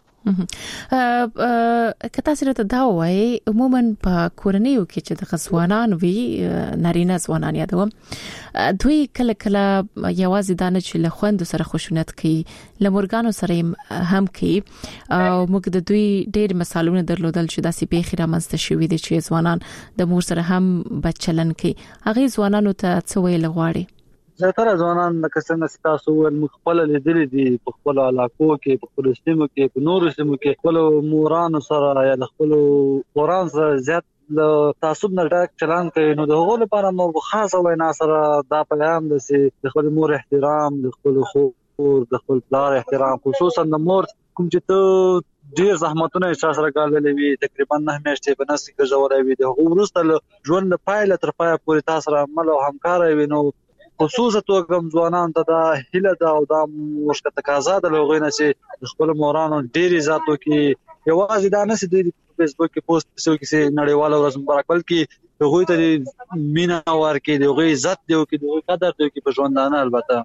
ا کته سره دا وایي عموما په کورنیو کې چې د غزوانان وی نارینه ځوانان یادوم دوی کله کله یوازې دانه چې له خوند سره خشونت کوي لمورګانو سره هم کوي او موږ د دوی ډېر مثالونه درلودل چې داسې پیخي رامنځته شوې دي چې ځوانان د مور سره هم بچلن کوي هغه ځوانانو ته څه ویل غواړي زیاتره ځوانان لکه څنګه تاسو ول مخبل لیدل دي په خپل علاقو کې په خپل سیمو کې په نورو سیمو کې خپل مورانو سره یا خپل قران سره زیات له تعصب نه ډک چلان کوي نو د هغو لپاره مو خاصه وینا سره دا پیغام د سي خپل مور احترام د خپل خور د خپل پلار احترام خصوصا د مور کوم چې ته ډیر زحمتونه احساس راغلي وي تقریبا نه میاشتې په نس کې جوړوي وي د هغو وروسته ژوند پایله تر پایه پورې تاسو سره عمل او همکاري وي نو خصوصا توګم ځوانان ته دا هله دا او دا مشکل تقاضا د لوغینه چې خپل مورانو ډیر عزت وکي یوازې دا نه چې د فیسبوک کې پوسټ څو کې نړیواله ورځ مبارک بلکې هغه ته مینا ورکې دی هغه عزت دی او کې د قدر دی کې په ژوندانه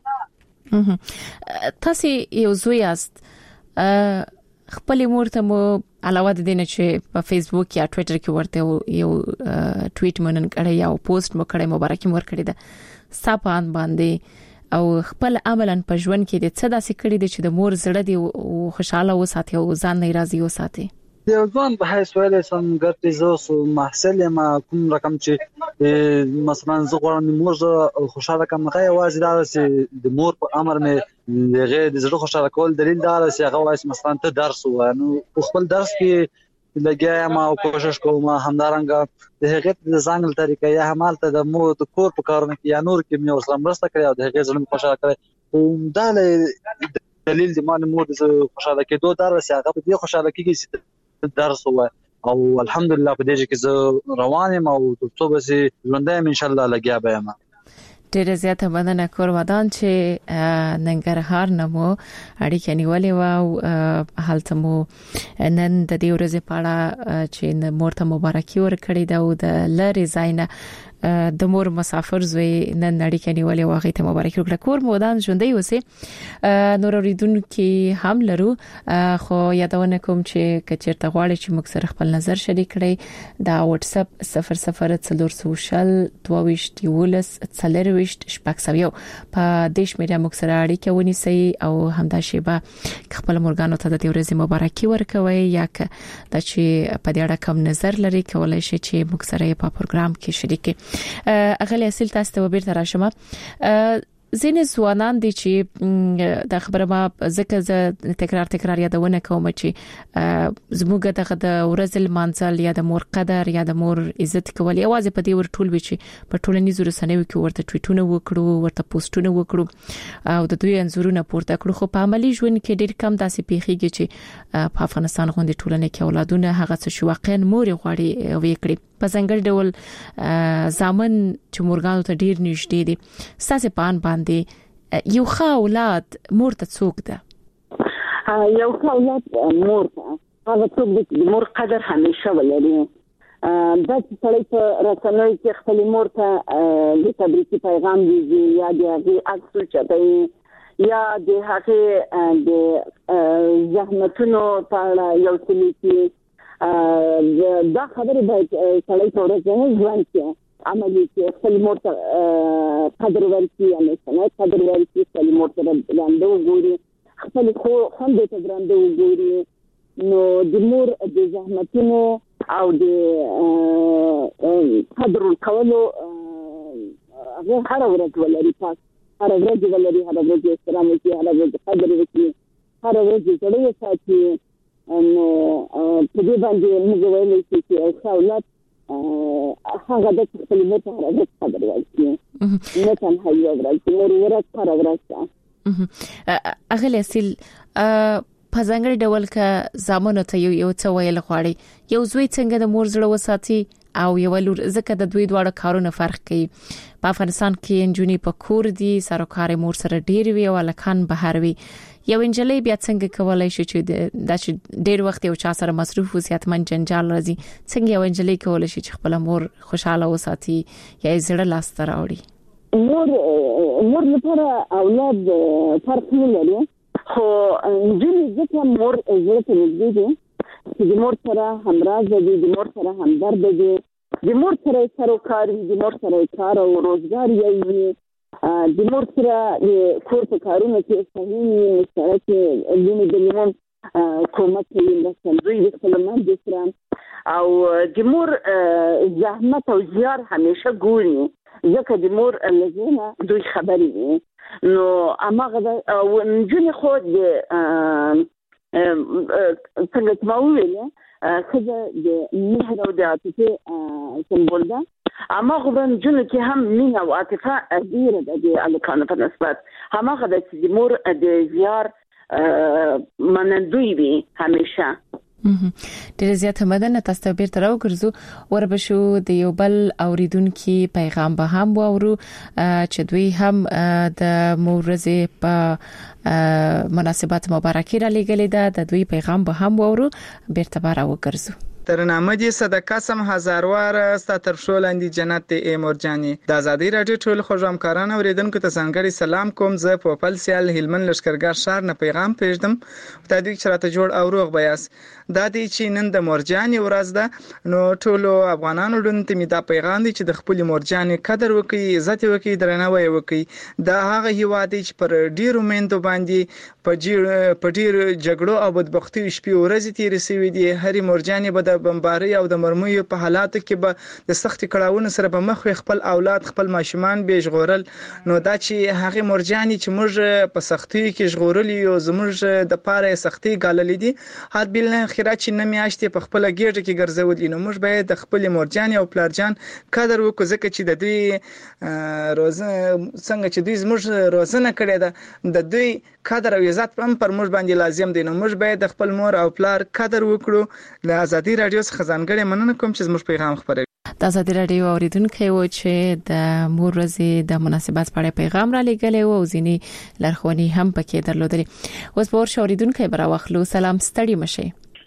البته تاسو یو زوی است خپل مور ته مو علاوه د دې چې په فیسبوک یا ټوئیټر کې ورته یو ټویټ مونږ کړی یا پوسټ مو کړی مبارکي مور کړی ده صاحبان باندې او خپل عملاً په ژوند کې د څه داسې کړی دي چې د مور زړه دی او خوشاله وساتي او ځان نه راضي وساتي د ځوان په حیث ویل سم ګټي زو محصل ما کوم رقم چې مثلا زه غواړم مور خوشاله کوم غي واځي دا چې د مور په امر مې دغه د زړه خوشاله کول دلیل دا چې هغه وایي مثلا ته درس وانه خپل درس کې لګیا ما او کوشش کوم همدارنګه د هغه د ځانګړي طریقې یا همالته د مو د کور په کارونه کې یا نور کې مې ورسره مرسته کړې او د هغه ځلم خوشاله کړې او دا دلیل د مال مور د خوشاله کېدو دا چې هغه په دې خوشاله کېږي چې درس وای او الحمدلله په دې کې زه روان یم او تاسو به ژوندۍ ان شاء الله لګیا به ما ډېر زیاته مننه کور ودان چې ننګرهار نمو اړیکې نیولې و او حالت مو نن د دې ورځې په اړه چې مورته مبارکي ورکړې ده او د لری زاینه د مور مسافر زوی نن نړۍ کې نیولې واغې ته مبارک وکړه. کور مودان ژوندۍ وسه. نور اوریدونکو هم لرو خو یادونه کوم چې کچرته غواړي چې موږ سره خپل نظر شریک کړئ دا واتس اپ صفر صفر څلور سوشل دوه یولس څلرويشت شپږ په دیش میډیا موږ سره اړیکه ونیسئ او همدا شیبه خپل مورګانو ته د ورځې مبارکي ورکوي یا که د چې په دې اړه کوم نظر لري کولای شي چې موږ سره په پروګرام کې شریک کړئ. اغلی اصل تاسو ته وبیر تراشمه زین ځوانان دي چې د خبره ما ذکر ز تکرار تکرار یادونه کوم چې زموږ دغه د ورځل مانځل یا د مور قدر یا د مور عزت کول یوازې په دې ورټول وي چې په ټولنیزو رسنیو کې ورته ټویټونه وکړو ورته پوسټونه وکړو او د دوی انزورونه پورته کړو خو په عملی ژوند کې ډېر کم داسې پیخیږي چې په افغانستان غونډه ټولنه کې اولادونه هغه څه شو واقعا مور غواړي وکړي په ځنګل ډول ځامن چې مورګانو ته ډیر نږدې دي. ساسه پان باندې یو ښه اولاد مور ته څوک ده؟ یو ښه اولاد مور ته هغه څوک چې مور قدر همیشه ولري. دا چې سړی په رسنیو کې خپل مور ته د تبریکي پیغام دیږي یا د هغې عکس چتای یا د هغې د زحمتونو په اړه یو څه لیکي. دا خبره باید سړی په ورځني ژوند کې عملي کې خپل مور ته قدر ورکړي یا نه قدر ورکړي خپل مور ته وړاندې وګوري خپل خو هم د وړاندې وګوري نو د مور د زحمتونو او د قدر کولو هغه هر ورځ ولري پاس هر ورځ ولري هر ورځ احترام وکړي هر ورځ قدر وکړي هر ورځ ډېر ساتي نو په دې باندې موږ وایو چې اولاد هغه د خپل مور ته راځي خبر ورکړي نه تنها یو ورځ مور ورځ پر ورځ. اغلی اصل په ځانګړي ډول کې زامنو ته یو یو څه ویل غواړي یو زوی څنګه د مور زړه وساتي او یو لور ځکه د دوی دواړو کارونه فرق کوي. په افغانستان کې انجونی په کور دي سروکار مور سره ډیر وی او لکان بهر وی یو انجلۍ بیا څنګه کولای شي چې د ډیر وخت یو چا سره مصروف وسیاتمن جنجال راځي څنګه یو انجلۍ کولای شي چې خپل مور خوشاله وساتي یا زړه لاس ته راوړي؟ مور مور لپاره اولاد فرق نه لري خو انجلۍ ځکه مور زړه ته نږدې دي چې د مور سره همراز دي د مور سره همدرد دي د مور سره سروکار د مور سره کار او روزګار یې د مور سره د کور په کارونو کې صحیح مشترک لونه د لیمون کومک کوي د سندوی د خپلمان د سره او د مور زحمت او زیار همیشه ګوري ځکه د مور لزینه دوی خبرې نو اماغه او نجونې خو د څنګه چې ما وویل خزه د مهر او د عاطفې سمبول ده اما غوړن جن کې هم مینه او عاطفه ډیره د الکانو په نسبت همغه د مور د زیار منندوی وي همیشه. ډیر زیات مدن تاسو ته بیرته راوګرځو وربشو د یو بل اوریدونکو پیغام به هم وورو چې دوی هم د مورزه په مناسبت مبارکي را لګلې ده د دوی پیغام به هم وورو بیرته به راوګرځو. ترنامه دې صدقه سم هزاروار ستا تر شو لاندې جنت ای مورجانی د ازادي رادیو ټول خوږم کاران اوریدونکو ته څنګه سلام کوم زه په خپل سیال هلمن لشکرګر شهر نه پیغام پېژدم ته دې چې راته جوړ او روغ بیاس دا دې چې نن د مورجانی ورځ ده نو ټول افغانانو لونته می دا پیغام دی چې د خپل مورجانی قدر وکړي عزت وکړي درناوی وکړي دا هغه هیواد چې پر ډیرو میندو باندې په ډیر په ډیر جګړو او بدبختی شپې ورځې تیر سوي دي هرې مورجانی به د بمباری او د مرمویو په حالاتو کې به د سخت کړهونو سره به مخ خپل اولاد خپل ماشومان به ژغورل نو دا چې هغه مورجانی چې موږ په سختي کې ژغورل یو زموږ د پاره سختي ګاللې دي حد بل اخرات چې نه میاشتې په خپل ګیټ کې ګرځول نو موږ باید د خپل مورجانی او پلارجان قدر وکړو ځکه چې د دوی روزه څنګه چې دوی زموږ روزنه کړې ده د دوی قدر او عزت هم پر موږ باندې لازم دي نو موږ باید د خپل مور او پلار قدر وکړو د ازادي رادیو څخه ځانګړې مننه کوم چې زموږ پیغام خبروي. د ازادي رادیو اوریدونکو و چې د مور ورځې د مناسبت په اړه پیغام را لګلې او ځینی لارښوونې هم پکې درلودلې. اوس په ورشي اوریدونکو برا واخلو. سلام ستړي مشه.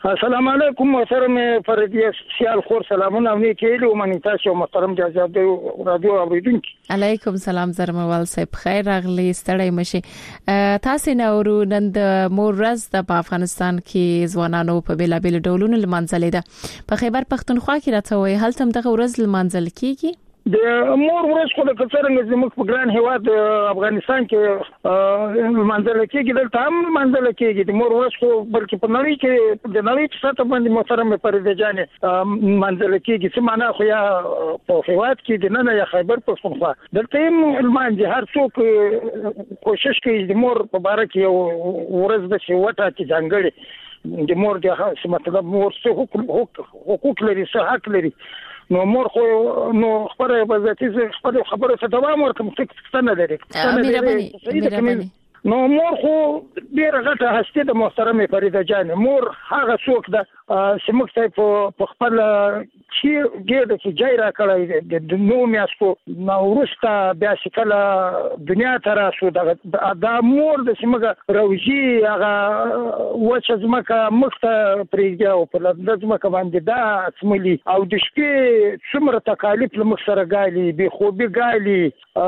السلام علیکم محترم فریدی سیال خور سلامونه او نیکی له منی تاسو محترم جزاد رادیو اوریدونکو علیکم سلام زرموال صاحب خیر راغلی ستړی مشي تاسو نورو نن د مور ورځ د افغانستان کې ځوانانو په بیلا بیل ډولونو لمانځلې ده په خیبر پختونخوا کې راته وي هلته هم دغه ورځ لمانځل کیږي د مور ورځ خو د کڅرنګ زموږ په ګران هیواد افغانستان کې منځل کېږي دلته هم منځل کېږي د مور ورځ خو بلکې په نړۍ کې د نړۍ په سطح باندې محترم فرید جان منځل کېږي چې معنا خو یا په هیواد کې د نن یا خیبر پختونخوا دلته هم المانځي هر څوک کوشش کوي د مور په اړه کې یو ورځ د شوټه کې ځانګړي د مور د مطلب مور څه حقوق لري څه حق لري نو مور خو نو خبره په ذاتي خبره خبره څه دوام ورکوم څه نه لري مهرباني نو مور خو ډیره غټه هستی د محترم فرید جان مور هغه څوک ده چې موږ ته په خپل چې ګډه چې جای را کړی د نو میاسکو نو ورسته بیا شکل دنیا ته راسو د مور د سیمه روزي هغه وڅ ځمکه مخته پریږدي او په د ځمکه باندې دا سملي او د شپې څومره تکالیف له مخ سره غالي به خوبي غالي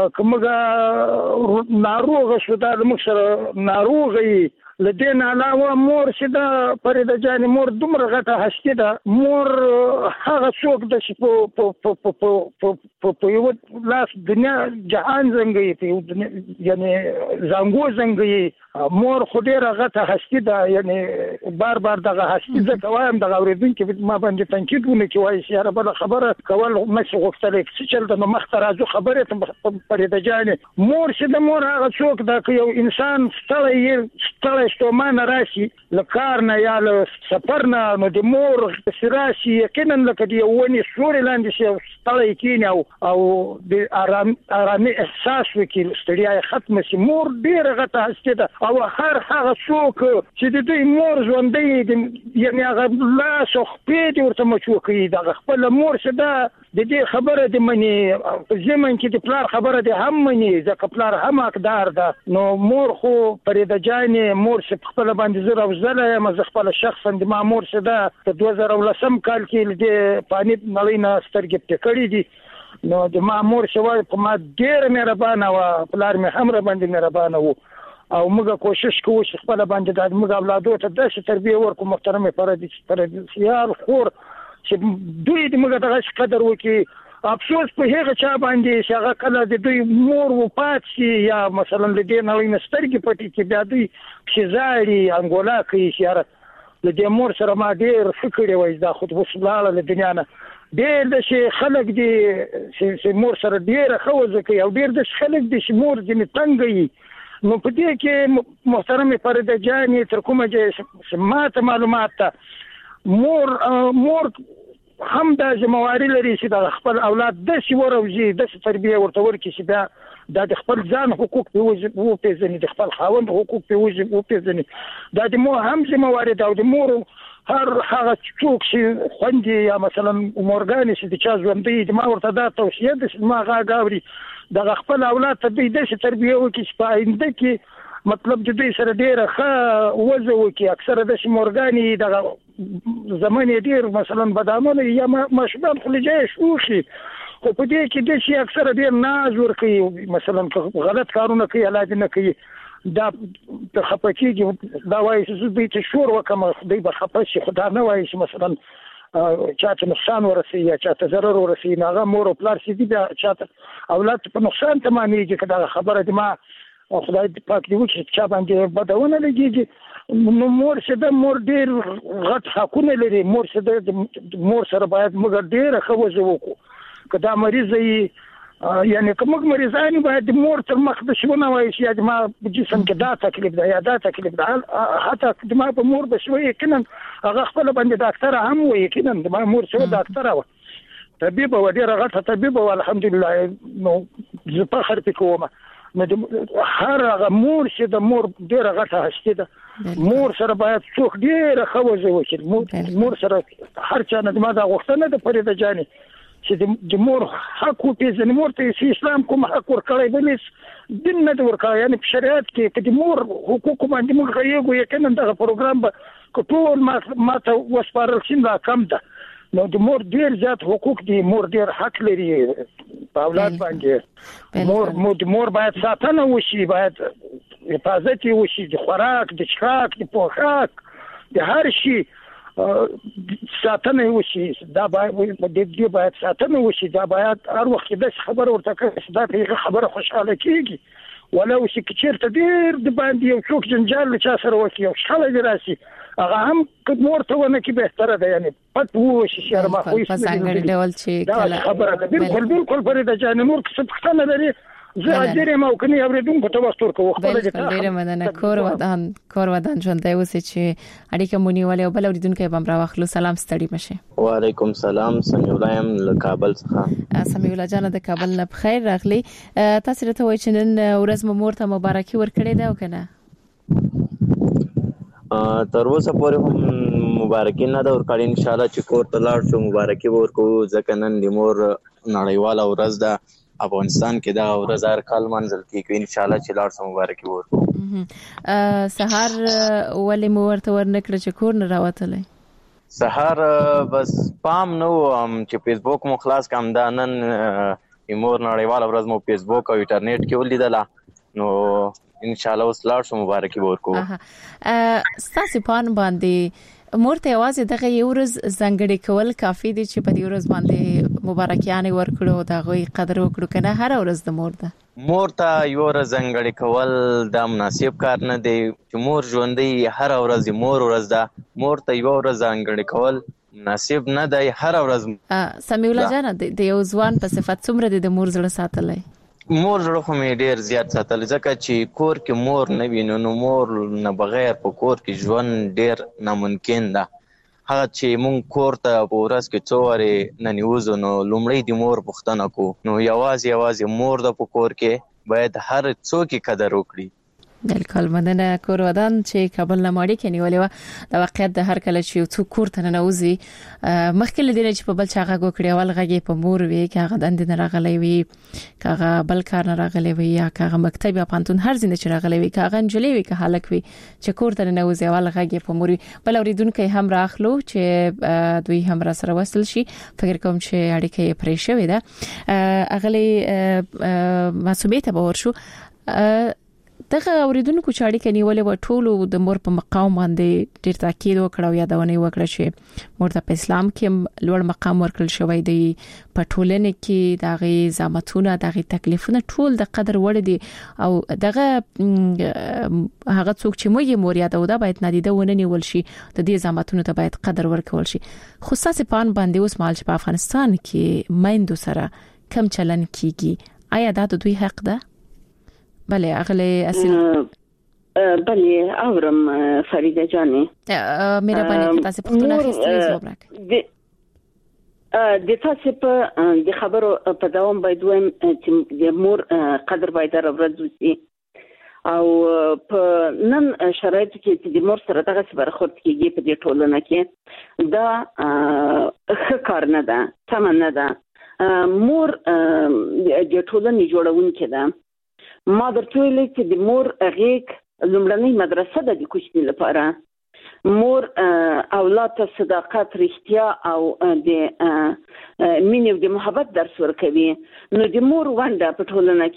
کومه ناروغه شو دا د مخ سره ناروغي لدین علاوه مور چې دا فرید جان مور دومره غټه هستی ده مور هغه څوک د شپو په په په په په یو لاس دنیا جهان زنګي یعنی زنګو زنګي مور خو ډیره غټه هستی ده یعنی بار بار دغه هستی زه وایم دغه اوریدونکو ما باندې تنقیدونه کوي چې یاره بل خبره کول مشه غوښتل چې چل د مخ ته راځو خبره فرید جان مور چې د مور هغه څوک ده یو انسان ستړی ستړی شتومان راشي لکار نه یا له سفر نه نو د مور سراشي یقینا لکه دی ونی سوري لاندې شي ستړی کینی او او د آرام آرامي احساس وکړي ستړیا ختم شي مور ډیره غټه هستی ده او هر هغه څوک چې د دوی مور ژوندۍ یعنی هغه لاس او خپې دي ورته مچوکي د خپل مور څخه ده د دې خبره د منی په زمن کې د پلار خبره ده هم منی ځکه پلار هم حقدار ده نو مور خو فرید جان مور چې خپل باندې زره او زله یم ز خپل شخصا د مامور څخه ده په دوه زره ولسم کال کې د پانی نړۍ نه سترګې پټکړې دي نو د مامور شوی په ما ډیر مهربانه او پلار مې هم را باندې مهربانه وو او موږ کوشش کوو چې خپل باندې د موږ اولادو ته د تربیه ورکو محترم فرید فرید سیال خور چې دوی د موږ دغه قدر وکي افسوس په هغه چا باندې چې هغه کله د دوی مور و پات شي یا مثلا د دې نړۍ نسترګې پټې کې بیا دوی شزاري انګولا کوي چې د دې مور سره ما ډېر فکر وای دا خود وسلاله له دنیا نه ډېر د شي خلک دي چې مور سره ډېر خوځ کوي او ډېر د خلک دي چې مور دې تنګي نو په دې کې محترم فرید جان تر کومه چې ماته معلومات ته مور مور هم د ځمواري لري چې د خپل اولاد د شي وروزي د تربیه ورته ورکړي چې دا د خپل ځان حقوق په وپیژني د خپل خاوند حقوق په وپیژني دا د مو هم ځمواري دا د مور هر هغه څوک چې خوندي یا مثلا مورګان چې د چا ژوندۍ د ما ورته دا توصیه ده چې ما غاغوري د خپل اولاد ته د تربیه ورکړي چې په آینده کې مطلب د دې سره ډیره ښه وځو کې اکثره د مورګانی د زمانه ډیر مثلا بدامونه یا مشبان خلجای شوخي خو په دې کې د شي اکثره ډیر ناز ور کوي مثلا غلط کارونه کوي علاج نه کوي دا د خپکیږي دا وایي چې دوی ته شور وکم دوی به خپشي خدا نه وایي چې مثلا چاته نقصان ورسي یا چاته ضرر ورسي هغه مور او پلار سي دي چاته اولاد په نقصان ته معنی چې دا خبره دي ما او خدای پاک دې وکړي چې چا باندې بدونه لګيږي نو مور څه د مور ډیر غټ حقونه لري مور څه د مور سره باید موږ ډیر خوځو وکړو کدا مریض یې یعنی کوم مریضان باید مور تر مخ د شونه وایي چې ما جسم کې دا تکلیف ده یا دا تکلیف ده حتی د ما په مور بشوي کینن هغه خپل باندې ډاکټر هم وایي کینن د ما مور څه ډاکټر و طبيب و ډیر غټ طبيب و الحمدلله نو زه په خر کوم هر هغه مور چې د مور ډیره غټه هستی ده مور سره باید څوک ډیره خوځي وکړي مور سره هر چا نه ما دا غوښتنه ده فرید جان چې د مور حق وپیژني مور ته اسلام کوم حق ورکړی بل دین نه ورکړی یعنی په شریعت کې د مور حقوق باندې موږ غوښیږو یقینا دغه پروګرام به ټول ما ته وسپارل شي دا کم ده. نو د مور ډیر زیات حقوق دي، مور ډیر حق لري په اولاد باندې. مور مور باید ساتنه وشي، باید حفاظت وشي د خوراک، د څښاک، د پوښاک، د هر شي ساتنه وشي. دا باید د دې باید ساتنه وشي. دا باید هر وخت د خبر ورته کوي، دا په خبره خوشاله کیږي ولو چې چیرته ډیر د باندې یو څوک جنجال چا سره وکي او شاله دی راسي هغه هم کډمور ته ونه کې بهتره ده. یعنی پټ وو شي شرما خو په څنګه ډول چې کله خبره ده بالکل بالکل پر د جان نور څه پښتنه لري. زه اجرې ما وکني اوریدونکو ته وختور کوو خپل د ډیره مننه. کور ودان کور ودان ژوندای اوسې چې اړیکه مونږ ولې او بل اوریدونکو به امر واخلو. سلام ستړي مشه. وعلیکم سلام. سمیع الله يم له کابل څخه. سمیع الله جان د کابل نه بخیر راغلی. تاسو راته وایئ چې نن ورځ مو مور ته مبارکي ورکړې ده او کنه؟ تر اوسه پورې هم مبارکي نه ده ورکړې. ان شاء الله چې کور ته لاړ شو مبارکي ورکوو، ځکه نن د مور نړیواله ورځ ده. افغانستان کې دا ورځ هر کال منځل کیږي. ان شاء الله چې لاړ شو مبارکي ورکوو. سحر ولې مو ورته ورنکړه چې کور نه راوتلی؟ سحر بس پام نو چې فیسبوک مو خلاص کم دا نن مور نړیواله ورځ مو فیسبوک او انټرنیټ کې ولیدله، نو ان شاء الله اوس لاړ شو مبارکي ورکوو. ستاسو پان باندې مور ته یوازې دغه یو ورځ ځانګړی کول کافي دي چې په دې ورځ باندې مبارکیانه ورکړو، دا غوي قدر وکړو کنه هر ورځ د مور ده؟ مور ته یو ورځ ځانګړی کول دا مناسب کار نه دی چې مور ژوندۍ هر ورځ مور ورځ ده. مور ته یو ورځ ځانګړی کول مناسب نه دی هر ورځ. سمیع الله جان د یو ځوان په صفت څومره د مور زړه ساتلای؟ مور زړه خو مې ډیر زیات ساتل، ځکه چې کور کې مور نه وي نو مور نه بغیر په کور کې ژوند ډیر ناممکن ده. هغه چې مونږ کور ته په ورځ کې څو وارې ننوځو نو لومړی د مور پوښتنه کوو، نو یوازې یوازې مور د په کور کې باید هر څوک قدر وکړي. بالکل مننه. کور ودان چې کابل نه ماړي کې نیولې و د واقعیت د هر کله چې څوک کور ته نه وځي مخکې لدی چې په بل چا غږ وکړي اول غږی په مور وي که هغه دند نه راغلی وي که هغه بل کار نه راغلی وي یا که هغه مکتب یا پانتون هر ځینې چې راغلی وي که هغه نجلۍ وي که هلک وي چې کور ته نه وځي اول غږی په مور وي. بل اوریدونکو هم راخلو چې دوی هم را سره وصل شي. فکر کوم چې اړیکه یې پرې شوې ده. اغلی مسوبې ته باور شو دغه اوریدونکو چې اړیکه نیولې و ټولو د مور په مقام باندې ډیر تاکید وکړ او یادونه وکړه چې مور ته په اسلام کې لوړ مقام ورکړل شوی دی، په ټولنه کې دغه زامتونه دغه تکلیفونه ټول د قدر وړ دي او دغه هغه څوک چې موږ مور یادو دا باید نادیده ونه نیول شي، د دې زامتونو ته باید قدر ورکول شي. خصوصا په باندې اوس مال چې په افغانستان کې مایندو سره کم چلن کیږي، آیا دا د دوی حق ده؟ بله اغلی اصیل. بله اورم فریده جانی. میرا بانی که تاسو پختونه خیستی جواب راکړئ. د تاسو په د خبرو په دوام باید وایم چې د مور قدر باید راوړل شي او په نن شرایطو کې چې د مور سره دغه برخورد کیږي په دې ټولنه کې دا ښه کار نه ده، سم نه ده. مور د ټولنې جوړونکې ده. ما درته ویلي چې د مور غېږ لومړنۍ مدرسه ده د کوچني لپاره. مور اولاد ته صداقت، رښتیا او د مینې او د محبت درس ورکوي. نو د مور ونډه په ټولنه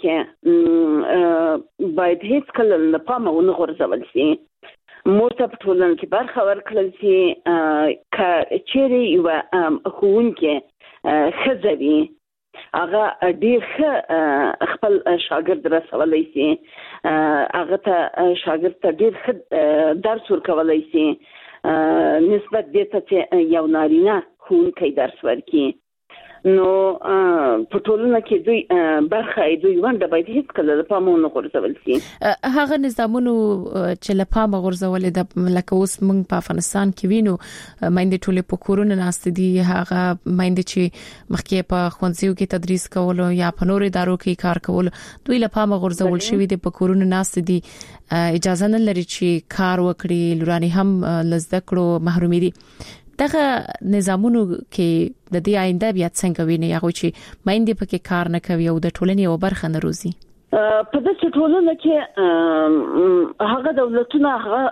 کې باید هیڅ کله له پامه ونه غورځول شي. مور ته په ټولنه کې برخه ورکړل شي. که چیرې یوه ښوونکې ښځه وي هغه ډیر ښه خپل شاګرد رسولای شي، هغه ته شاګرد ته ډیر ښه درس ورکولای شي نسبت دې ته چې یو نارینه ښوونکی درس ورکړي. نو په ټولنه کې دوی برخه دوی ونډه باید هیڅ کله له پامه ونه غورځول شي. هغه نظامونو چې له پامه غورځولې د لکه اوس موږ په افغانستان کې وینو مایندې ټولې په کورونه ناستې دي، هغه مایندې چې مخکې په ښوونځیو کې تدریس کولو یا په نورو ادارو کې کار کولو دوی له پامه غورځول شوي دي، په کورونه ناستې دي، اجازه نه لري چې کار وکړي، لورانې هم له زده کړو محرومې دي. دغه نظامونو کې د دې آینده بیا څنګه ویني هغه چې مایندې پکې کار نه کوي او د ټولنې یو برخه نه روزي؟ په دې ټولنه کې هغه دولتونه هغه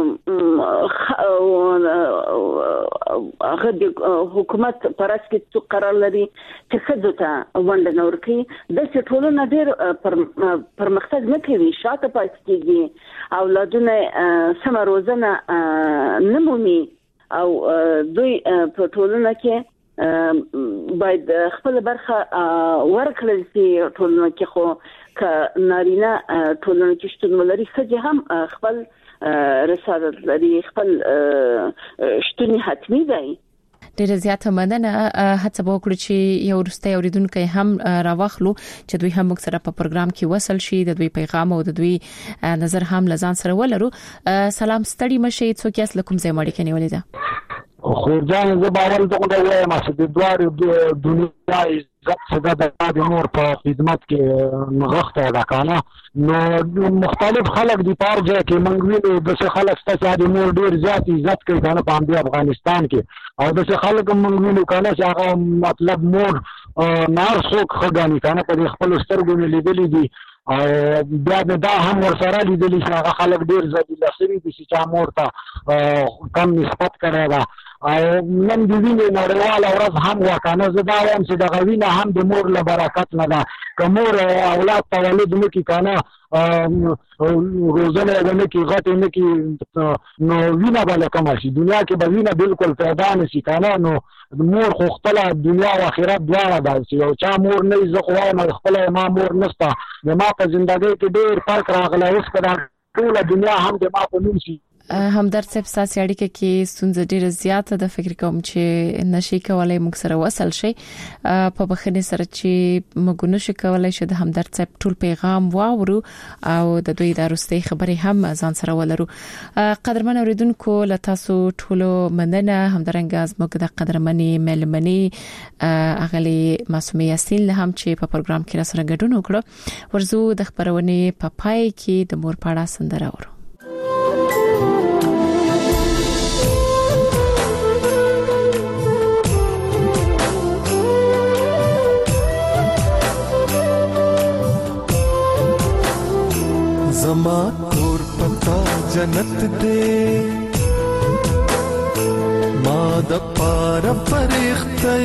هغه د حکومت پرځ کې څو قرار لري چې خځو ته ونډه نور کوي د ټولنه ډېر پرمختګ نه کوي شاته پاتې کیږي اولادونه سم روزنه نمومي او دوی په ټولنه کې باید خپل برخه ورکړل شي ټولنه کې خو ک نارینه ټولنه کې شتون لري خځه هم خپل رسالت لري خپل شتون حتمی دی. ډیره زیاته مننه هڅه وکړو چې یو وروستي اوریدونکو هم راوخلو چې دوی هم موږ سره په پروګرام کې وصل شي د دوی پیغام او د دوی نظر هم لزان سره ولرو. سلام ستړي مشه څوک یاس لکم زې مړی کني ولیدا خورجان زباول دغه وایم چې د دوار دنیا عزت صدا د مور په خدمت کې مغخته ده کنه نو مختلف خلک د پارځه کې منګوي د څه خلک ستاسو د مور ډیر زیات عزت کوي کنه په افغانستان کې او د څه خلک منګوي کنه چې هغه مطلب مور نار څوک خداني کنه په خپل سترګو لیدلې دي او بیا دا هم ورسره لیدلې چې هغه خلک ډیر زدي لاسري دي چې مور ته کم نسبت کړی دا او نن د وینې نړیواله ورځ هم وکانه زه دا وایم چې د غوینه هم د مور له برکت نه ده که مور اولاد تولد نکي کنه روزنه نه کی غټ نه کی نو وینه بل کوم شي دنیا کې به وینه بالکل پیدا نشي کنه نو مور خو خپل دنیا او آخرت دواړه ده چې یو چا مور نه زه خو وایم خپل ما مور نشته ما په ژوندۍ کې ډېر فرق راغلی اوس کله ټول دنیا هم د ما په نوم شي. همدرد صاحب ساسي اړیکه کې ستونزه ډیره زیاته د فکر کوم چې نشي کولای موږ سره وصل شي په بخنه سره چې موږ نشو کولای چې د همدرد صاحب ټول پیغام واورو او د دوی د روستي خبرې هم ځان سره ولرو. قدرمن اوریدونکو له تاسو ټولو مننه همدارنګ موږ د قدرمنې ملمنې اغلي معصومه یاسین هم چې په پروګرام کې را سره ګډون وکړو ورزو د خبرونه په پای کې د مور پاړه سندره اورو. زما کور پتا جنت دے ما د پار فرښتې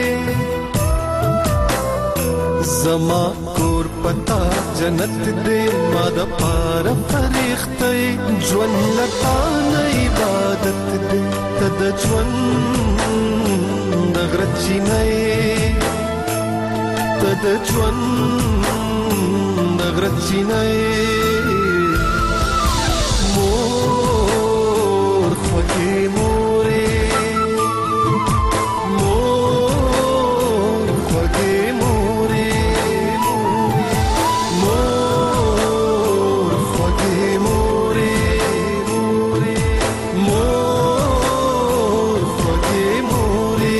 زما کور پتا جنت دے ما د پار فرښتې ژوند لتا نه عبادت دے تد ژوند غرچی نه تد ژوند غرچی نه مور خوږې مورې مور خوږې مورې مور خوږې مورې مور خوږې مورې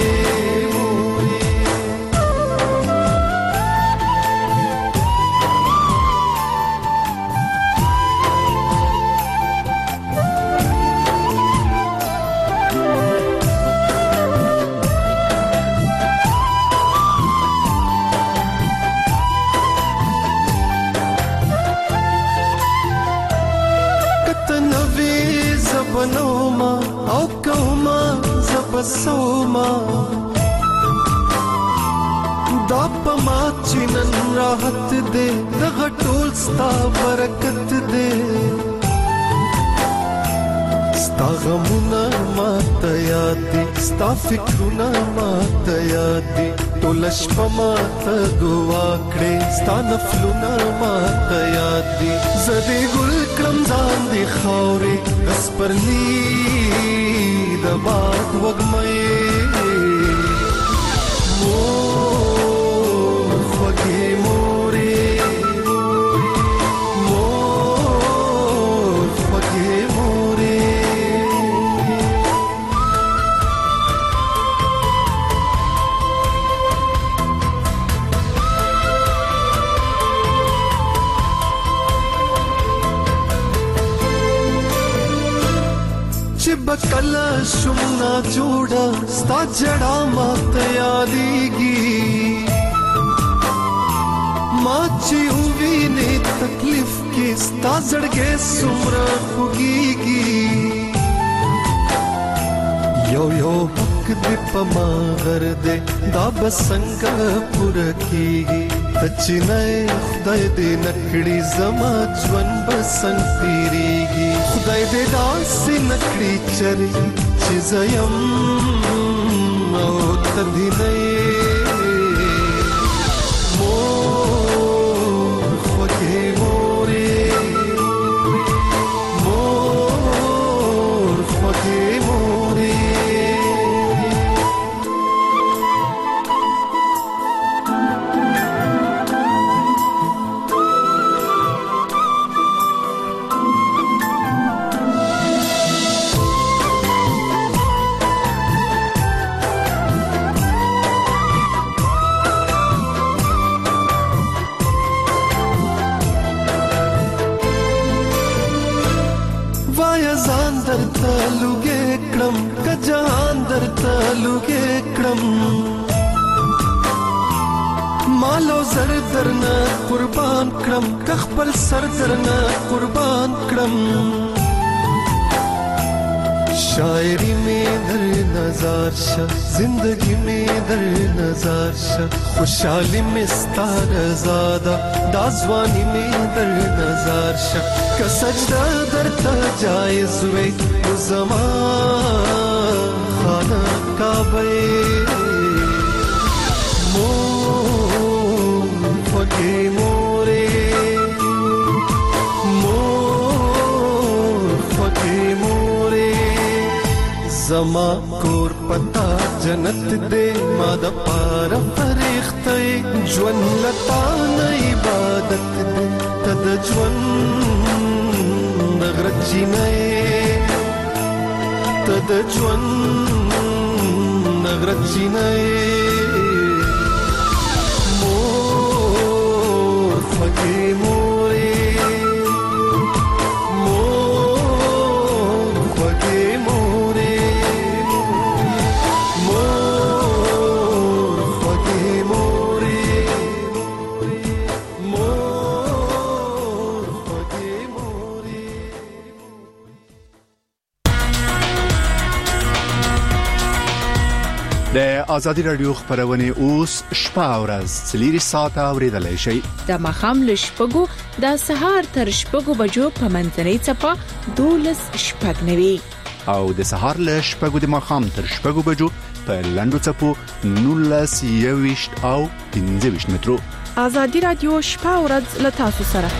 زبنوما او کوما زبسوما دا پما چنن راحت دے دغه ټول ستا برکت دے ستا غمونه ماته یاد دي ستا فکرونه ماته یاد دي ټول شپه ماته دعا کړې ستا نفلونه ماته یاد دي زدي ګل کړم ځان دي خاورې اسپرلی د باد وګمې مور خوږې مورې مور خوږې مورې چې بکلا شمنا جوړا ستا جړا ماته یادېږي ما چې ووینې تکلیف کې ستا زړګی څومره خوږېږي یو یو حق دې په ما غر دې دا به څنګه پوره کېږي ته چې نه خدای دې نه کړي زما ژوند به څنګه تېرېږي خدای دې داسې نه کړي چرې چې زه یم او ته دې نه یې مالو زر درنا قربان کړم که خپل سر درنا قربان کړم شاعری میں در نظر شه زندگی میں در نظر شه خوشحالی میں ستار زاده دازوانی میں در نظر شه که سجده در تا جایز وی زمان خانه کعبه خوږې مورې مور خوږې مورې زما کور پتا جنت دې ما د پاره فرښتې ژوند لتا نه عبادت دې ته د ژوند د غرچې نه ته د ژوند د غرچې نه خوږې مورې مور خوږې مورې مور خوږې مورې مور خوږې مورې د ازادي رادیو خبرونه اوس شپه او ورځ څلوري ساعته اوریدلای شئ د مخام لشپګو د سهار تر شپګو بجو په منځنۍ چپا دولس شپږ نوي او د سهار لشپګو د مخام تر شپګو بجو په لندو چپو نولس یويشت او پنځه ویشت مترو ازادي رادیو شپه او ورځ له تاسو سره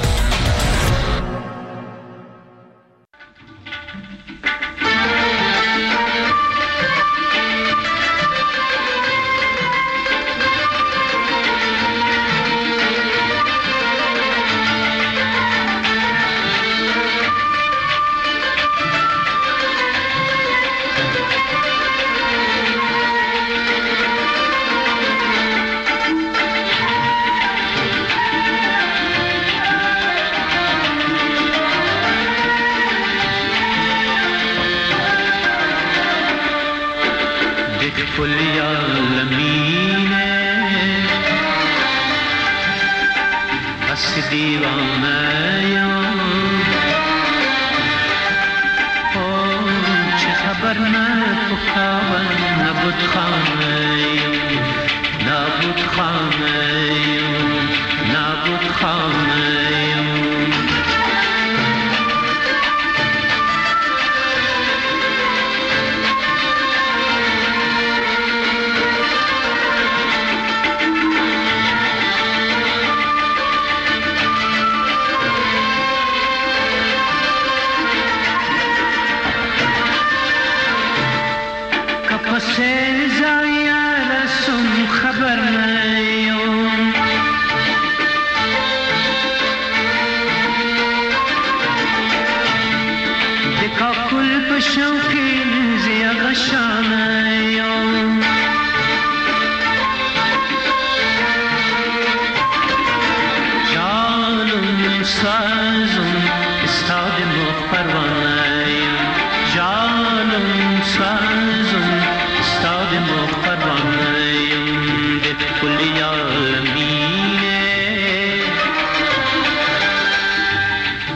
कुल आलमीन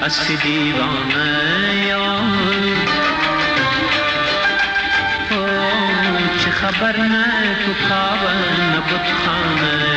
از دیوانه یار چه خبر نه تو خواب نه بودخانه